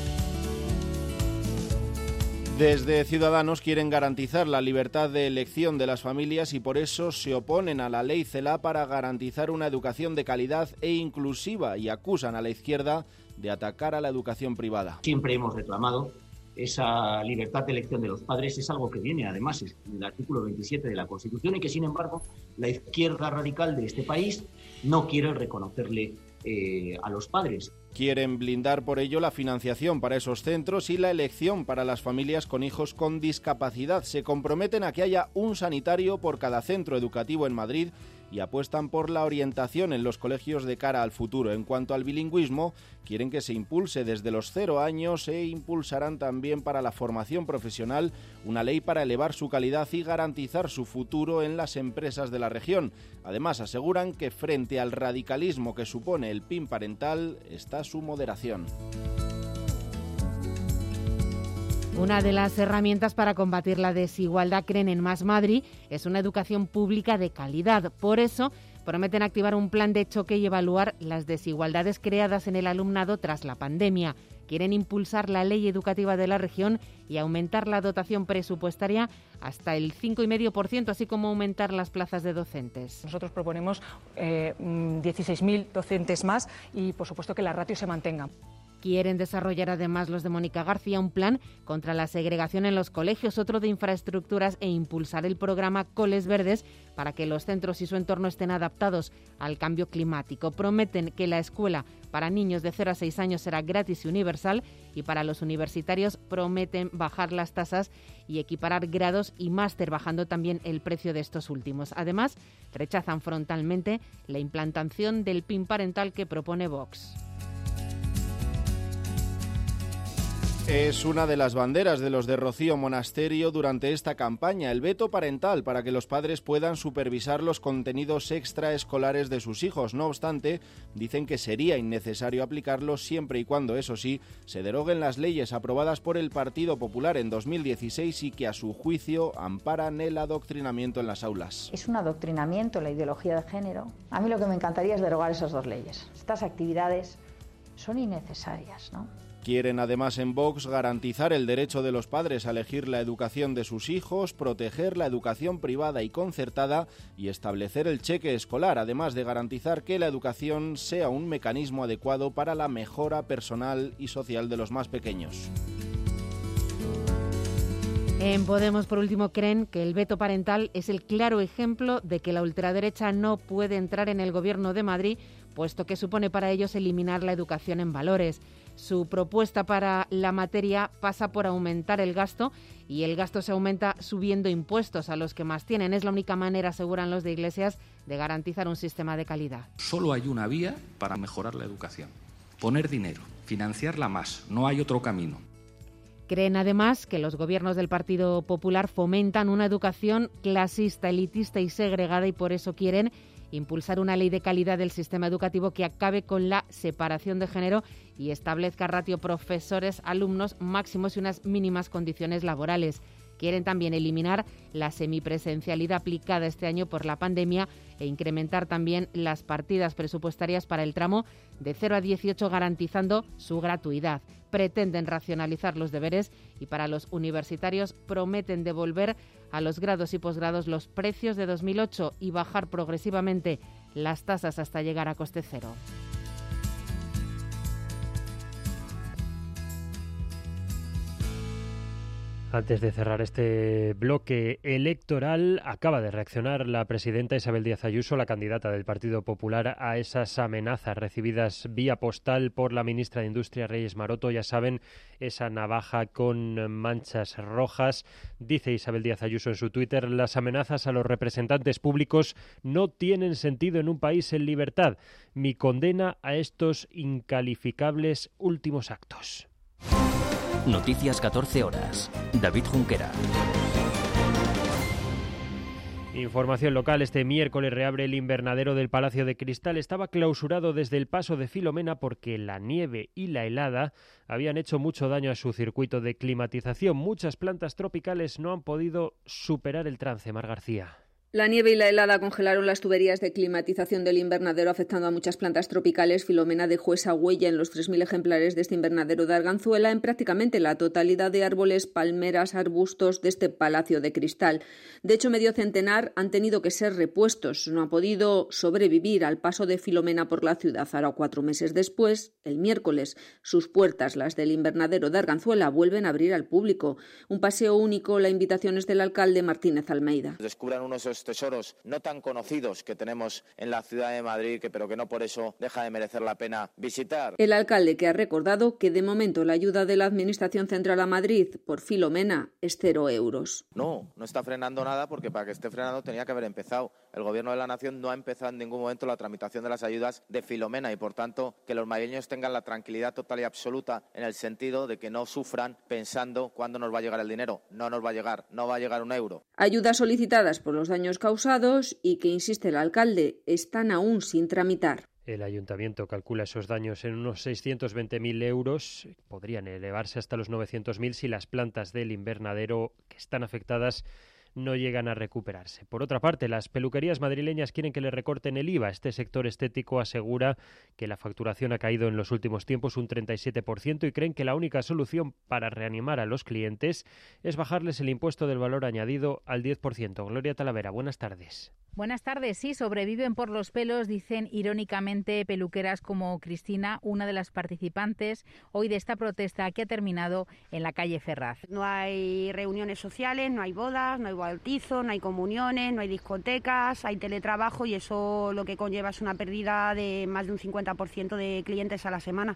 Desde Ciudadanos quieren garantizar la libertad de elección de las familias y por eso se oponen a la ley CELA para garantizar una educación de calidad e inclusiva y acusan a la izquierda de atacar a la educación privada. Siempre hemos reclamado esa libertad de elección de los padres, es algo que viene además del artículo 27 de la Constitución y que sin embargo la izquierda radical de este país no quiere reconocerle a los padres. Quieren blindar por ello la financiación para esos centros y la elección para las familias con hijos con discapacidad. Se comprometen a que haya un sanitario por cada centro educativo en Madrid y apuestan por la orientación en los colegios de cara al futuro. En cuanto al bilingüismo, quieren que se impulse desde los 0 años e impulsarán también para la formación profesional una ley para elevar su calidad y garantizar su futuro en las empresas de la región. Además, aseguran que frente al radicalismo que supone el PIN parental está su moderación. Una de las herramientas para combatir la desigualdad, creen en Más Madrid, es una educación pública de calidad. Por eso, prometen activar un plan de choque y evaluar las desigualdades creadas en el alumnado tras la pandemia. Quieren impulsar la ley educativa de la región y aumentar la dotación presupuestaria hasta el 5,5%, así como aumentar las plazas de docentes. Nosotros proponemos 16.000 docentes más y, por supuesto, que la ratio se mantenga. Quieren desarrollar además los de Mónica García un plan contra la segregación en los colegios, otro de infraestructuras e impulsar el programa Coles Verdes para que los centros y su entorno estén adaptados al cambio climático. Prometen que la escuela para niños de 0 a 6 años será gratis y universal y para los universitarios prometen bajar las tasas y equiparar grados y máster, bajando también el precio de estos últimos. Además, rechazan frontalmente la implantación del PIN parental que propone Vox. Es una de las banderas de los de Rocío Monasterio durante esta campaña, el veto parental para que los padres puedan supervisar los contenidos extraescolares de sus hijos. No obstante, dicen que sería innecesario aplicarlo siempre y cuando, eso sí, se deroguen las leyes aprobadas por el Partido Popular en 2016 y que a su juicio amparan el adoctrinamiento en las aulas. Es un adoctrinamiento la ideología de género. A mí lo que me encantaría es derogar esas dos leyes. Estas actividades son innecesarias, ¿no? Quieren además en Vox garantizar el derecho de los padres a elegir la educación de sus hijos, proteger la educación privada y concertada y establecer el cheque escolar, además de garantizar que la educación sea un mecanismo adecuado para la mejora personal y social de los más pequeños. En Podemos, por último, creen que el veto parental es el claro ejemplo de que la ultraderecha no puede entrar en el Gobierno de Madrid, puesto que supone para ellos eliminar la educación en valores. Su propuesta para la materia pasa por aumentar el gasto y el gasto se aumenta subiendo impuestos a los que más tienen. Es la única manera, aseguran los de Iglesias, de garantizar un sistema de calidad. Solo hay una vía para mejorar la educación: poner dinero, financiarla más. No hay otro camino. Creen además que los gobiernos del Partido Popular fomentan una educación clasista, elitista y segregada y por eso quieren impulsar una ley de calidad del sistema educativo que acabe con la separación de género y establezca ratio profesores-alumnos máximos y unas mínimas condiciones laborales. Quieren también eliminar la semipresencialidad aplicada este año por la pandemia e incrementar también las partidas presupuestarias para el tramo de 0 a 18 garantizando su gratuidad. Pretenden racionalizar los deberes y para los universitarios prometen devolver a los grados y posgrados los precios de 2008 y bajar progresivamente las tasas hasta llegar a coste cero. Antes de cerrar este bloque electoral, acaba de reaccionar la presidenta Isabel Díaz Ayuso, la candidata del Partido Popular, a esas amenazas recibidas vía postal por la ministra de Industria, Reyes Maroto. Ya saben, esa navaja con manchas rojas. Dice Isabel Díaz Ayuso en su Twitter: las amenazas a los representantes públicos no tienen sentido en un país en libertad. Mi condena a estos incalificables últimos actos. Noticias 14 horas. David Junquera. Información local. Este miércoles reabre el invernadero del Palacio de Cristal. Estaba clausurado desde el paso de Filomena porque la nieve y la helada habían hecho mucho daño a su circuito de climatización. Muchas plantas tropicales no han podido superar el trance. Mar García. La nieve y la helada congelaron las tuberías de climatización del invernadero, afectando a muchas plantas tropicales. Filomena dejó esa huella en los 3.000 ejemplares de este invernadero de Arganzuela, en prácticamente la totalidad de árboles, palmeras, arbustos de este Palacio de Cristal. De hecho, medio centenar han tenido que ser repuestos. No ha podido sobrevivir al paso de Filomena por la ciudad. Ahora, 4 meses después, el miércoles, sus puertas, las del invernadero de Arganzuela, vuelven a abrir al público. Un paseo único. La invitación es del alcalde Martínez Almeida. Descubran unos tesoros no tan conocidos que tenemos en la ciudad de Madrid, pero que no por eso deja de merecer la pena visitar. El alcalde, que ha recordado que de momento la ayuda de la Administración Central a Madrid por Filomena es 0 euros. No está frenando nada, porque para que esté frenando tenía que haber empezado. El Gobierno de la Nación no ha empezado en ningún momento la tramitación de las ayudas de Filomena y, por tanto, que los madrileños tengan la tranquilidad total y absoluta en el sentido de que no sufran pensando cuándo nos va a llegar el dinero. No nos va a llegar, no va a llegar 1 euro. Ayudas solicitadas por los daños causados y que, insiste el alcalde, están aún sin tramitar. El ayuntamiento calcula esos daños en unos 620.000 euros. Podrían elevarse hasta los 900.000 si las plantas del invernadero que están afectadas no llegan a recuperarse. Por otra parte, las peluquerías madrileñas quieren que le recorten el IVA. Este sector estético asegura que la facturación ha caído en los últimos tiempos un 37% y creen que la única solución para reanimar a los clientes es bajarles el impuesto del valor añadido al 10%. Gloria Talavera, buenas tardes. Buenas tardes. Sí, sobreviven por los pelos, dicen irónicamente peluqueras como Cristina, una de las participantes hoy de esta protesta que ha terminado en la calle Ferraz. No hay reuniones sociales, no hay bodas, no hay bautizos, no hay comuniones, no hay discotecas, hay teletrabajo y eso lo que conlleva es una pérdida de más de un 50% de clientes a la semana.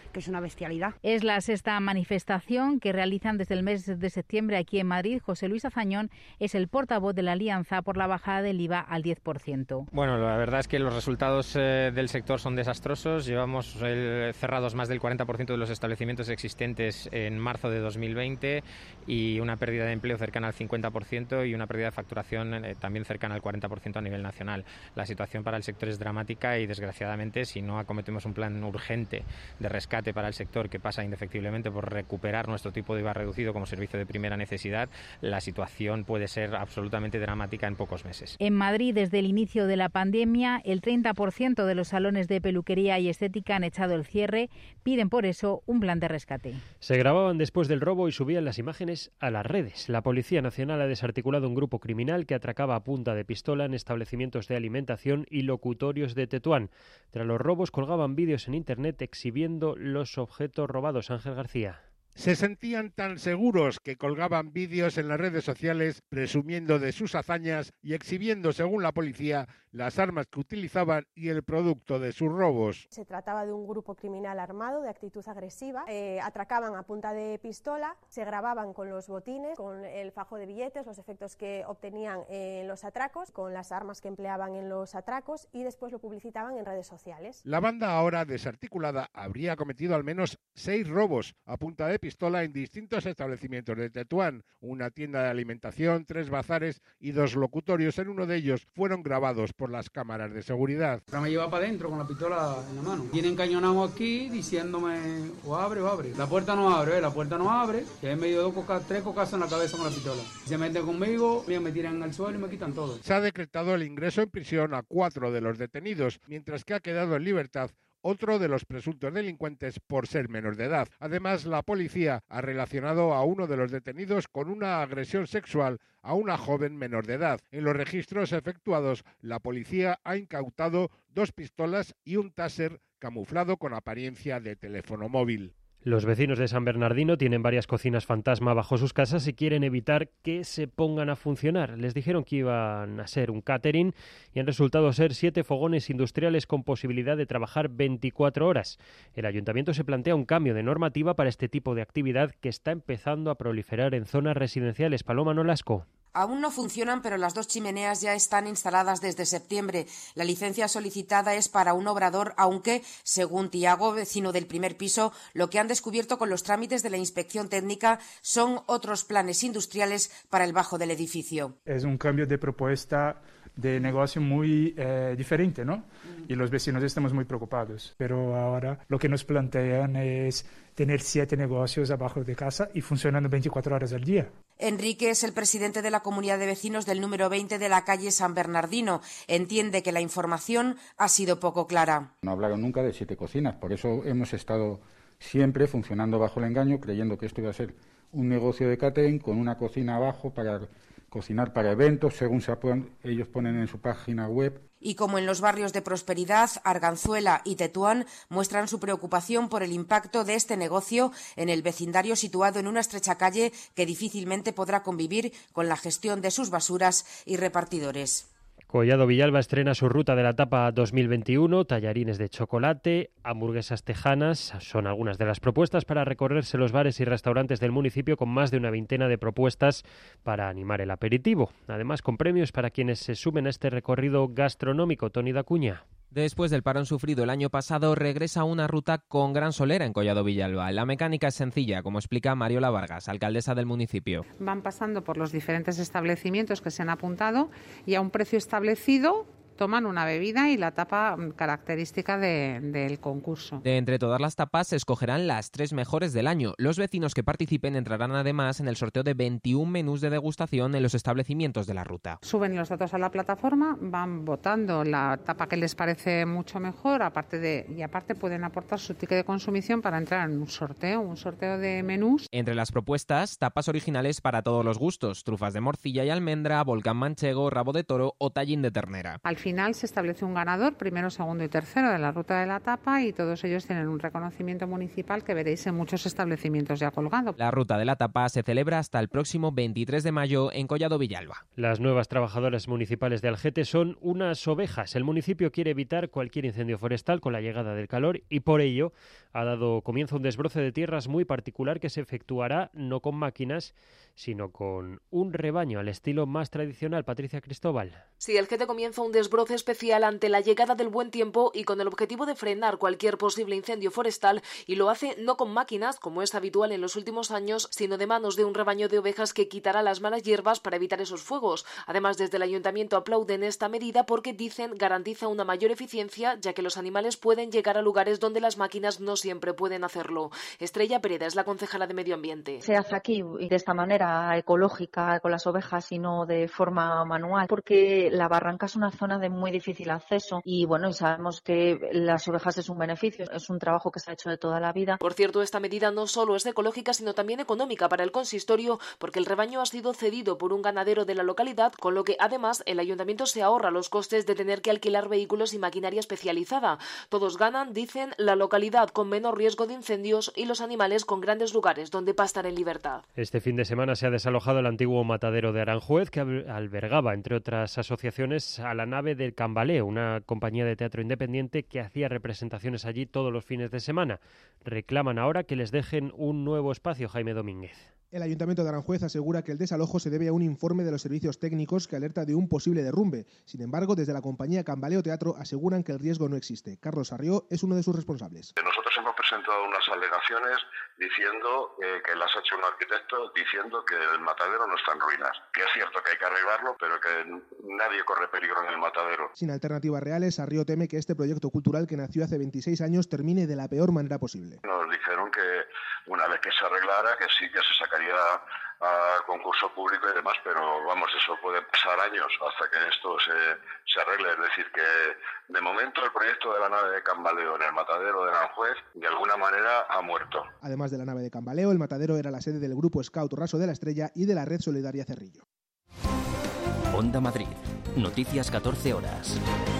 es una bestialidad. Es la sexta manifestación que realizan desde el mes de septiembre aquí en Madrid. José Luis Azañón es el portavoz de la Alianza por la bajada del IVA al 10%. Bueno, la verdad es que los resultados del sector son desastrosos. Llevamos cerrados más del 40% de los establecimientos existentes en marzo de 2020 y una pérdida de empleo cercana al 50% y una pérdida de facturación también cercana al 40% a nivel nacional. La situación para el sector es dramática y, desgraciadamente, si no acometemos un plan urgente de rescate para el sector, que pasa indefectiblemente por recuperar nuestro tipo de IVA reducido como servicio de primera necesidad, la situación puede ser absolutamente dramática en pocos meses. En Madrid, desde el inicio de la pandemia, el 30% de los salones de peluquería y estética han echado el cierre. Piden por eso un plan de rescate. Se grababan después del robo y subían las imágenes a las redes. La Policía Nacional ha desarticulado un grupo criminal que atracaba a punta de pistola en establecimientos de alimentación y locutorios de Tetuán. Tras los robos colgaban vídeos en Internet exhibiendo los objetos robados. Ángel García. Se sentían tan seguros que colgaban vídeos en las redes sociales presumiendo de sus hazañas y exhibiendo, según la policía, las armas que utilizaban y el producto de sus robos. Se trataba de un grupo criminal armado de actitud agresiva. Atracaban a punta de pistola, se grababan con los botines, con el fajo de billetes, los efectos que obtenían en los atracos, con las armas que empleaban en los atracos y después lo publicitaban en redes sociales. La banda, ahora desarticulada, habría cometido al menos 6 robos a punta de pistola en distintos establecimientos de Tetuán, una tienda de alimentación, 3 bazares y 2 locutorios. En uno de ellos fueron grabados por las cámaras de seguridad. Me lleva para adentro con la pistola en la mano. Viene encañonado aquí diciéndome o abre o abre. La puerta no abre. Y ahí me dio 3 cocazos en la cabeza con la pistola. Se meten conmigo, me tiran al suelo y me quitan todo. Se ha decretado el ingreso en prisión a 4 de los detenidos, mientras que ha quedado en libertad otro de los presuntos delincuentes por ser menor de edad. Además, la policía ha relacionado a uno de los detenidos con una agresión sexual a una joven menor de edad. En los registros efectuados, la policía ha incautado 2 pistolas y un taser camuflado con apariencia de teléfono móvil. Los vecinos de San Bernardino tienen varias cocinas fantasma bajo sus casas y quieren evitar que se pongan a funcionar. Les dijeron que iban a ser un catering y han resultado ser 7 fogones industriales con posibilidad de trabajar 24 horas. El ayuntamiento se plantea un cambio de normativa para este tipo de actividad que está empezando a proliferar en zonas residenciales. Paloma Nolasco. Aún no funcionan, pero las 2 chimeneas ya están instaladas desde septiembre. La licencia solicitada es para un obrador, aunque, según Tiago, vecino del primer piso, lo que han descubierto con los trámites de la inspección técnica son otros planes industriales para el bajo del edificio. Es un cambio de propuesta de negocio muy diferente, ¿no? Y los vecinos estamos muy preocupados. Pero ahora lo que nos plantean es tener 7 negocios abajo de casa y funcionando 24 horas al día. Enrique es el presidente de la comunidad de vecinos del número 20 de la calle San Bernardino. Entiende que la información ha sido poco clara. No hablaron nunca de 7 cocinas, por eso hemos estado siempre funcionando bajo el engaño, creyendo que esto iba a ser un negocio de catering con una cocina abajo para cocinar para eventos, según ellos ponen en su página web. Y como en los barrios de Prosperidad, Arganzuela y Tetuán muestran su preocupación por el impacto de este negocio en el vecindario situado en una estrecha calle que difícilmente podrá convivir con la gestión de sus basuras y repartidores. Collado Villalba estrena su ruta de la etapa 2021, tallarines de chocolate, hamburguesas tejanas, son algunas de las propuestas para recorrerse los bares y restaurantes del municipio con más de una veintena de propuestas para animar el aperitivo. Además, con premios para quienes se sumen a este recorrido gastronómico. Toni Dacuña. Después del parón sufrido el año pasado, regresa una ruta con gran solera en Collado Villalba. La mecánica es sencilla, como explica Mariola Vargas, alcaldesa del municipio. Van pasando por los diferentes establecimientos que se han apuntado y a un precio establecido toman una bebida y la tapa característica del concurso. De entre todas las tapas se escogerán las 3 mejores del año. Los vecinos que participen entrarán además en el sorteo de 21 menús de degustación en los establecimientos de la ruta. Suben los datos a la plataforma, van votando la tapa que les parece mucho mejor, aparte pueden aportar su ticket de consumición para entrar en un sorteo de menús. Entre las propuestas, tapas originales para todos los gustos, trufas de morcilla y almendra, volcán manchego, rabo de toro o tallín de ternera. Al final final se establece un ganador, primero, segundo y tercero de la ruta de la tapa, y todos ellos tienen un reconocimiento municipal que veréis en muchos establecimientos ya colgado. La ruta de la tapa se celebra hasta el próximo 23 de mayo en Collado Villalba. Las nuevas trabajadoras municipales de Algete son unas ovejas. El municipio quiere evitar cualquier incendio forestal con la llegada del calor y por ello ha dado comienzo a un desbroce de tierras muy particular que se efectuará no con máquinas, sino con un rebaño al estilo más tradicional. Patricia Cristóbal. Sí, Algete comienza un desbroce especial ante la llegada del buen tiempo y con el objetivo de frenar cualquier posible incendio forestal, y lo hace no con máquinas, como es habitual en los últimos años, sino de manos de un rebaño de ovejas que quitará las malas hierbas para evitar esos fuegos. Además, desde el ayuntamiento aplauden esta medida porque dicen garantiza una mayor eficiencia, ya que los animales pueden llegar a lugares donde las máquinas no siempre pueden hacerlo. Estrella Pereda es la concejala de Medio Ambiente. Se hace aquí de esta manera ecológica con las ovejas y no de forma manual, porque la barranca es una zona de muy difícil acceso y y sabemos que las ovejas es un beneficio, es un trabajo que se ha hecho de toda la vida. Por cierto, esta medida no solo es ecológica, sino también económica para el consistorio, porque el rebaño ha sido cedido por un ganadero de la localidad, con lo que además el ayuntamiento se ahorra los costes de tener que alquilar vehículos y maquinaria especializada. Todos ganan, dicen, la localidad con menor riesgo de incendios y los animales con grandes lugares donde pastar en libertad. Este fin de semana se ha desalojado el antiguo matadero de Aranjuez, que albergaba, entre otras asociaciones, a la nave del Cambaleo, una compañía de teatro independiente que hacía representaciones allí todos los fines de semana. Reclaman ahora que les dejen un nuevo espacio. Jaime Domínguez. El Ayuntamiento de Aranjuez asegura que el desalojo se debe a un informe de los servicios técnicos que alerta de un posible derrumbe. Sin embargo, desde la compañía Cambaleo Teatro aseguran que el riesgo no existe. Carlos Arrió es uno de sus responsables. Nosotros hemos presentado unas alegaciones diciendo que las ha hecho un arquitecto, diciendo que el matadero no está en ruinas. Que es cierto que hay que arreglarlo, pero que nadie corre peligro en el matadero. Sin alternativas reales, Arrió teme que este proyecto cultural que nació hace 26 años termine de la peor manera posible. Nos dijeron que una vez que se arreglara, que sí que se sacaría a concurso público y demás, pero vamos, eso puede pasar años hasta que esto se arregle. Es decir, que de momento el proyecto de la nave de Cambaleo en el matadero de Aranjuez de alguna manera ha muerto. Además de la nave de Cambaleo, el matadero era la sede del Grupo Scout Raso de la Estrella y de la Red Solidaria Cerrillo. Onda Madrid. Noticias 14 horas.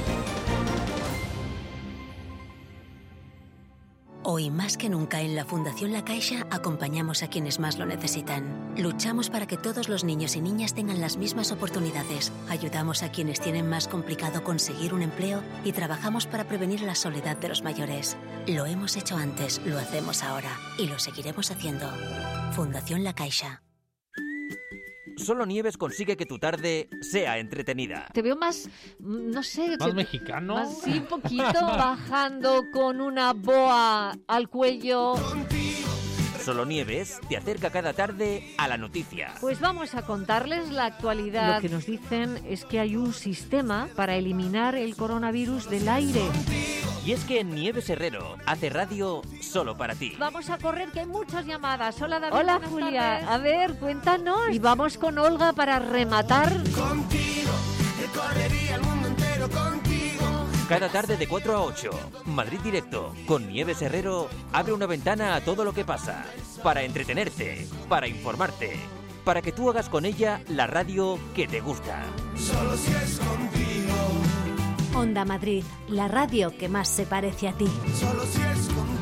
Hoy más que nunca en la Fundación La Caixa acompañamos a quienes más lo necesitan. Luchamos para que todos los niños y niñas tengan las mismas oportunidades. Ayudamos a quienes tienen más complicado conseguir un empleo y trabajamos para prevenir la soledad de los mayores. Lo hemos hecho antes, lo hacemos ahora y lo seguiremos haciendo. Fundación La Caixa. Solo Nieves consigue que tu tarde sea entretenida. Te veo más, no sé... ¿Más mexicano? Más, sí, un poquito, bajando con una boa al cuello. Solo Nieves te acerca cada tarde a la noticia. Pues vamos a contarles la actualidad. Lo que nos dicen es que hay un sistema para eliminar el coronavirus del aire. Y es que Nieves Herrero hace radio solo para ti. Vamos a correr, que hay muchas llamadas. Hola, David. Hola, Julia. Tardes. A ver, cuéntanos. Y vamos con Olga para rematar. Contigo, recorrería el mundo entero contigo. Cada tarde de 4 a 8, Madrid Directo, con Nieves Herrero, abre una ventana a todo lo que pasa. Para entretenerte, para informarte, para que tú hagas con ella la radio que te gusta. Solo si es contigo. Onda Madrid, la radio que más se parece a ti. Solo si es contigo.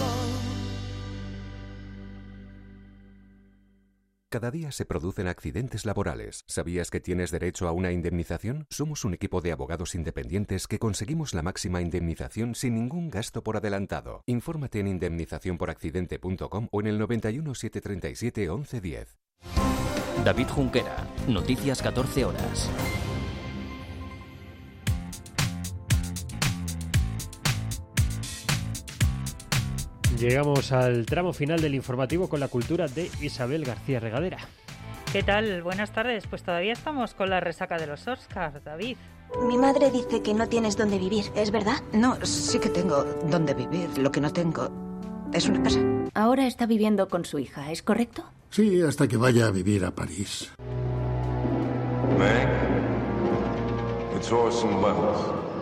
Cada día se producen accidentes laborales. ¿Sabías que tienes derecho a una indemnización? Somos un equipo de abogados independientes que conseguimos la máxima indemnización sin ningún gasto por adelantado. Infórmate en indemnizacionporaccidente.com o en el 91 737 1110. David Junquera, Noticias 14 horas. Llegamos al tramo final del informativo con la cultura de Isabel García Regadera. ¿Qué tal? Buenas tardes. Pues todavía estamos con la resaca de los Oscars, David. Mi madre dice que no tienes dónde vivir, ¿es verdad? No, sí que tengo dónde vivir. Lo que no tengo es una casa. Ahora está viviendo con su hija, ¿es correcto? Sí, hasta que vaya a vivir a París. Meg, it's Orson Welles.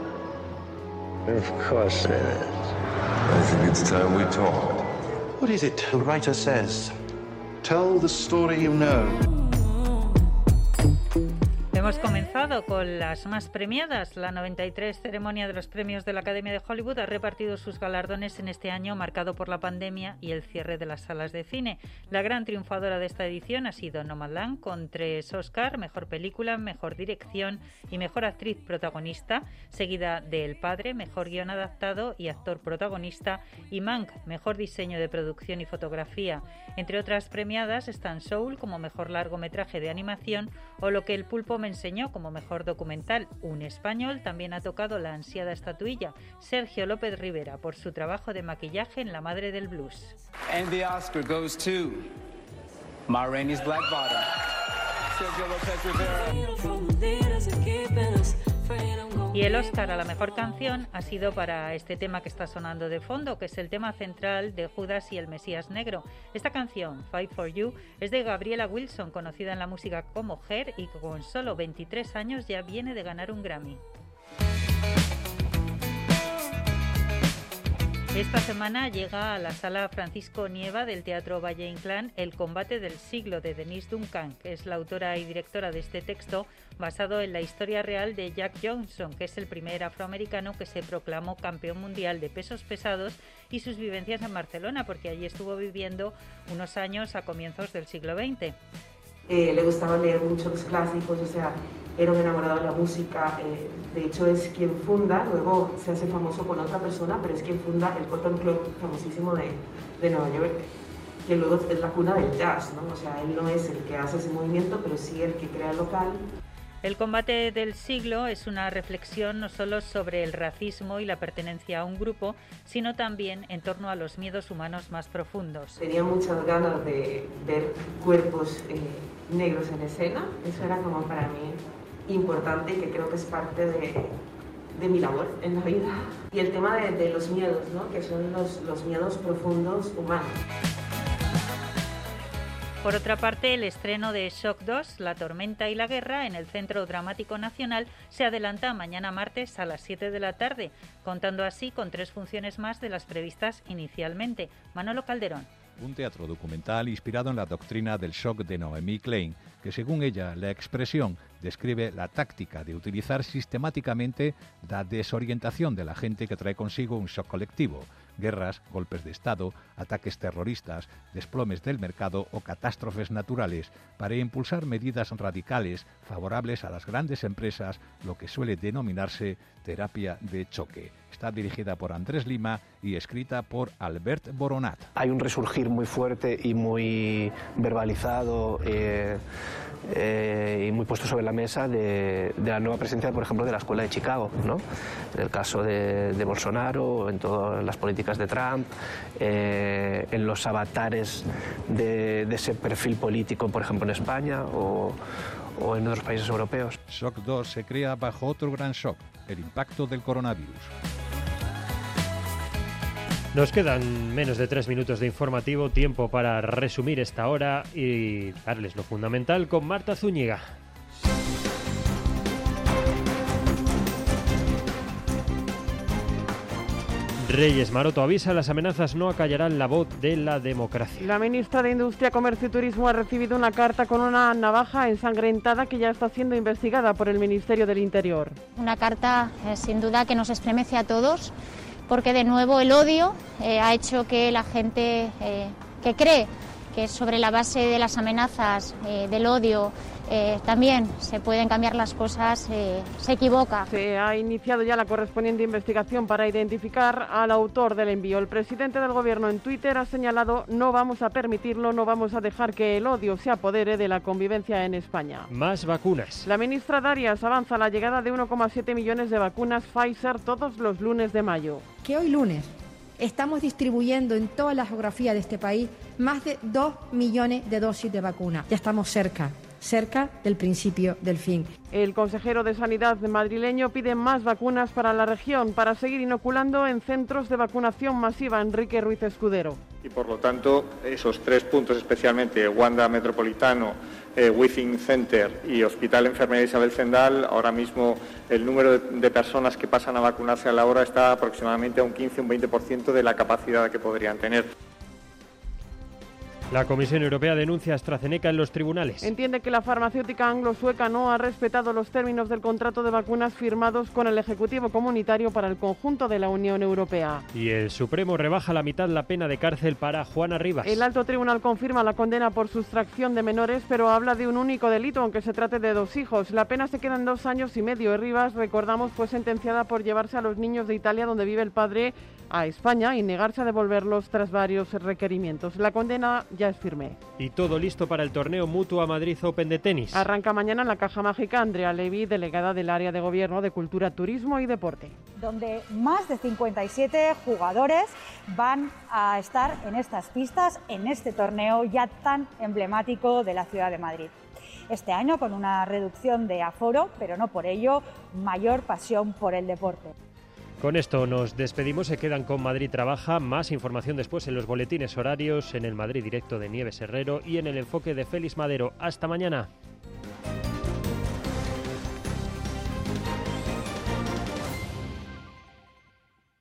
Of course it is. I think it's time we talk. What is it the writer says? Tell the story you know. Hemos comenzado con las más premiadas. La 93 ceremonia de los premios de la Academia de Hollywood ha repartido sus galardones en este año marcado por la pandemia y el cierre de las salas de cine. La gran triunfadora de esta edición ha sido Nomadland, con 3 Oscar, Mejor Película, Mejor Dirección y Mejor Actriz Protagonista, seguida de El Padre, Mejor Guión Adaptado y Actor Protagonista, y Mank, Mejor Diseño de Producción y Fotografía. Entre otras premiadas están Soul como Mejor Largometraje de Animación o Lo que el pulpo me enseñó como Mejor Documental. Un español también ha tocado la ansiada estatuilla, Sergio López Rivera, por su trabajo de maquillaje en La Madre del Blues. And the Oscar goes to Ma Rainey's Black Bottom. Sergio López Rivera. Y el Oscar a la mejor canción ha sido para este tema que está sonando de fondo, que es el tema central de Judas y el Mesías Negro. Esta canción, Fight for You, es de Gabriela Wilson, conocida en la música como Her, y que con solo 23 años ya viene de ganar un Grammy. Esta semana llega a la Sala Francisco Nieva del Teatro Valle Inclán El combate del siglo, de Denise Duncan, que es la autora y directora de este texto, basado en la historia real de Jack Johnson, que es el primer afroamericano que se proclamó campeón mundial de pesos pesados, y sus vivencias en Barcelona, porque allí estuvo viviendo unos años a comienzos del siglo XX. Le gustaba leer muchos clásicos, o sea, era un enamorado de la música. De hecho, es quien funda, luego se hace famoso con otra persona, pero es quien funda el Cotton Club famosísimo de Nueva York, que luego es la cuna del jazz, ¿no? O sea, él no es el que hace ese movimiento, pero sí el que crea el local. El combate del siglo es una reflexión no solo sobre el racismo y la pertenencia a un grupo, sino también en torno a los miedos humanos más profundos. Tenía muchas ganas de ver cuerpos negros en escena, eso era como para mí importante y que creo que es parte de mi labor en la vida. Y el tema de los miedos, ¿no? Que son los miedos profundos humanos. Por otra parte, el estreno de Shock 2, La tormenta y la guerra, en el Centro Dramático Nacional, se adelanta mañana martes a las 7 de la tarde, contando así con 3 funciones más de las previstas inicialmente. Manolo Calderón. Un teatro documental inspirado en la doctrina del shock de Naomi Klein, que según ella, la expresión describe la táctica de utilizar sistemáticamente la desorientación de la gente que trae consigo un shock colectivo. Guerras, golpes de Estado, ataques terroristas, desplomes del mercado o catástrofes naturales, para impulsar medidas radicales favorables a las grandes empresas, lo que suele denominarse terapia de choque. Está dirigida por Andrés Lima y escrita por Albert Boronat. Hay un resurgir muy fuerte y muy verbalizado y muy puesto sobre la mesa de la nueva presencia, por ejemplo, de la escuela de Chicago, ¿no? En el caso de Bolsonaro, en todas las políticas de Trump, en los avatares de ese perfil político, por ejemplo, en España o en otros países europeos. Shock 2 se crea bajo otro gran shock, el impacto del coronavirus. Nos quedan menos de 3 minutos de informativo, tiempo para resumir esta hora y darles lo fundamental con Marta Zúñiga. Reyes Maroto avisa, las amenazas no acallarán la voz de la democracia. La ministra de Industria, Comercio y Turismo ha recibido una carta con una navaja ensangrentada que ya está siendo investigada por el Ministerio del Interior. Una carta sin duda que nos estremece a todos, porque de nuevo el odio ha hecho que la gente que cree que sobre la base de las amenazas, del odio, también se pueden cambiar las cosas, se equivoca. Se ha iniciado ya la correspondiente investigación para identificar al autor del envío. El presidente del Gobierno en Twitter ha señalado: no vamos a permitirlo, no vamos a dejar que el odio se apodere de la convivencia en España. Más vacunas. La ministra Darias avanza la llegada de 1,7 millones de vacunas Pfizer todos los lunes de mayo. Que hoy lunes estamos distribuyendo en toda la geografía de este país más de 2 millones de dosis de vacuna. Ya estamos cerca del principio del fin. El consejero de Sanidad madrileño pide más vacunas para la región para seguir inoculando en centros de vacunación masiva. Enrique Ruiz Escudero. Y por lo tanto, esos 3 puntos especialmente, Wanda Metropolitano, Withing Center y Hospital Enfermería Isabel Zendal, ahora mismo el número de personas que pasan a vacunarse a la hora está aproximadamente a un 15 o un 20% de la capacidad que podrían tener. La Comisión Europea denuncia a AstraZeneca en los tribunales. Entiende que la farmacéutica anglo-sueca no ha respetado los términos del contrato de vacunas firmados con el Ejecutivo Comunitario para el conjunto de la Unión Europea. Y el Supremo rebaja la mitad la pena de cárcel para Juana Rivas. El alto tribunal confirma la condena por sustracción de menores, pero habla de un único delito, aunque se trate de 2 hijos. La pena se queda en 2 años y medio. Rivas, recordamos, fue sentenciada por llevarse a los niños de Italia, donde vive el padre, a España y negarse a devolverlos tras varios requerimientos. La condena ya es firme. Y todo listo para el torneo Mutua Madrid Open de tenis. Arranca mañana en la Caja Mágica Andrea Levy, delegada del área de Gobierno de Cultura, Turismo y Deporte. Donde más de 57 jugadores van a estar en estas pistas, en este torneo ya tan emblemático de la ciudad de Madrid. Este año con una reducción de aforo, pero no por ello mayor pasión por el deporte. Con esto nos despedimos, se quedan con Madrid Trabaja, más información después en los boletines horarios, en el Madrid Directo de Nieves Herrero y en el enfoque de Félix Madero. Hasta mañana.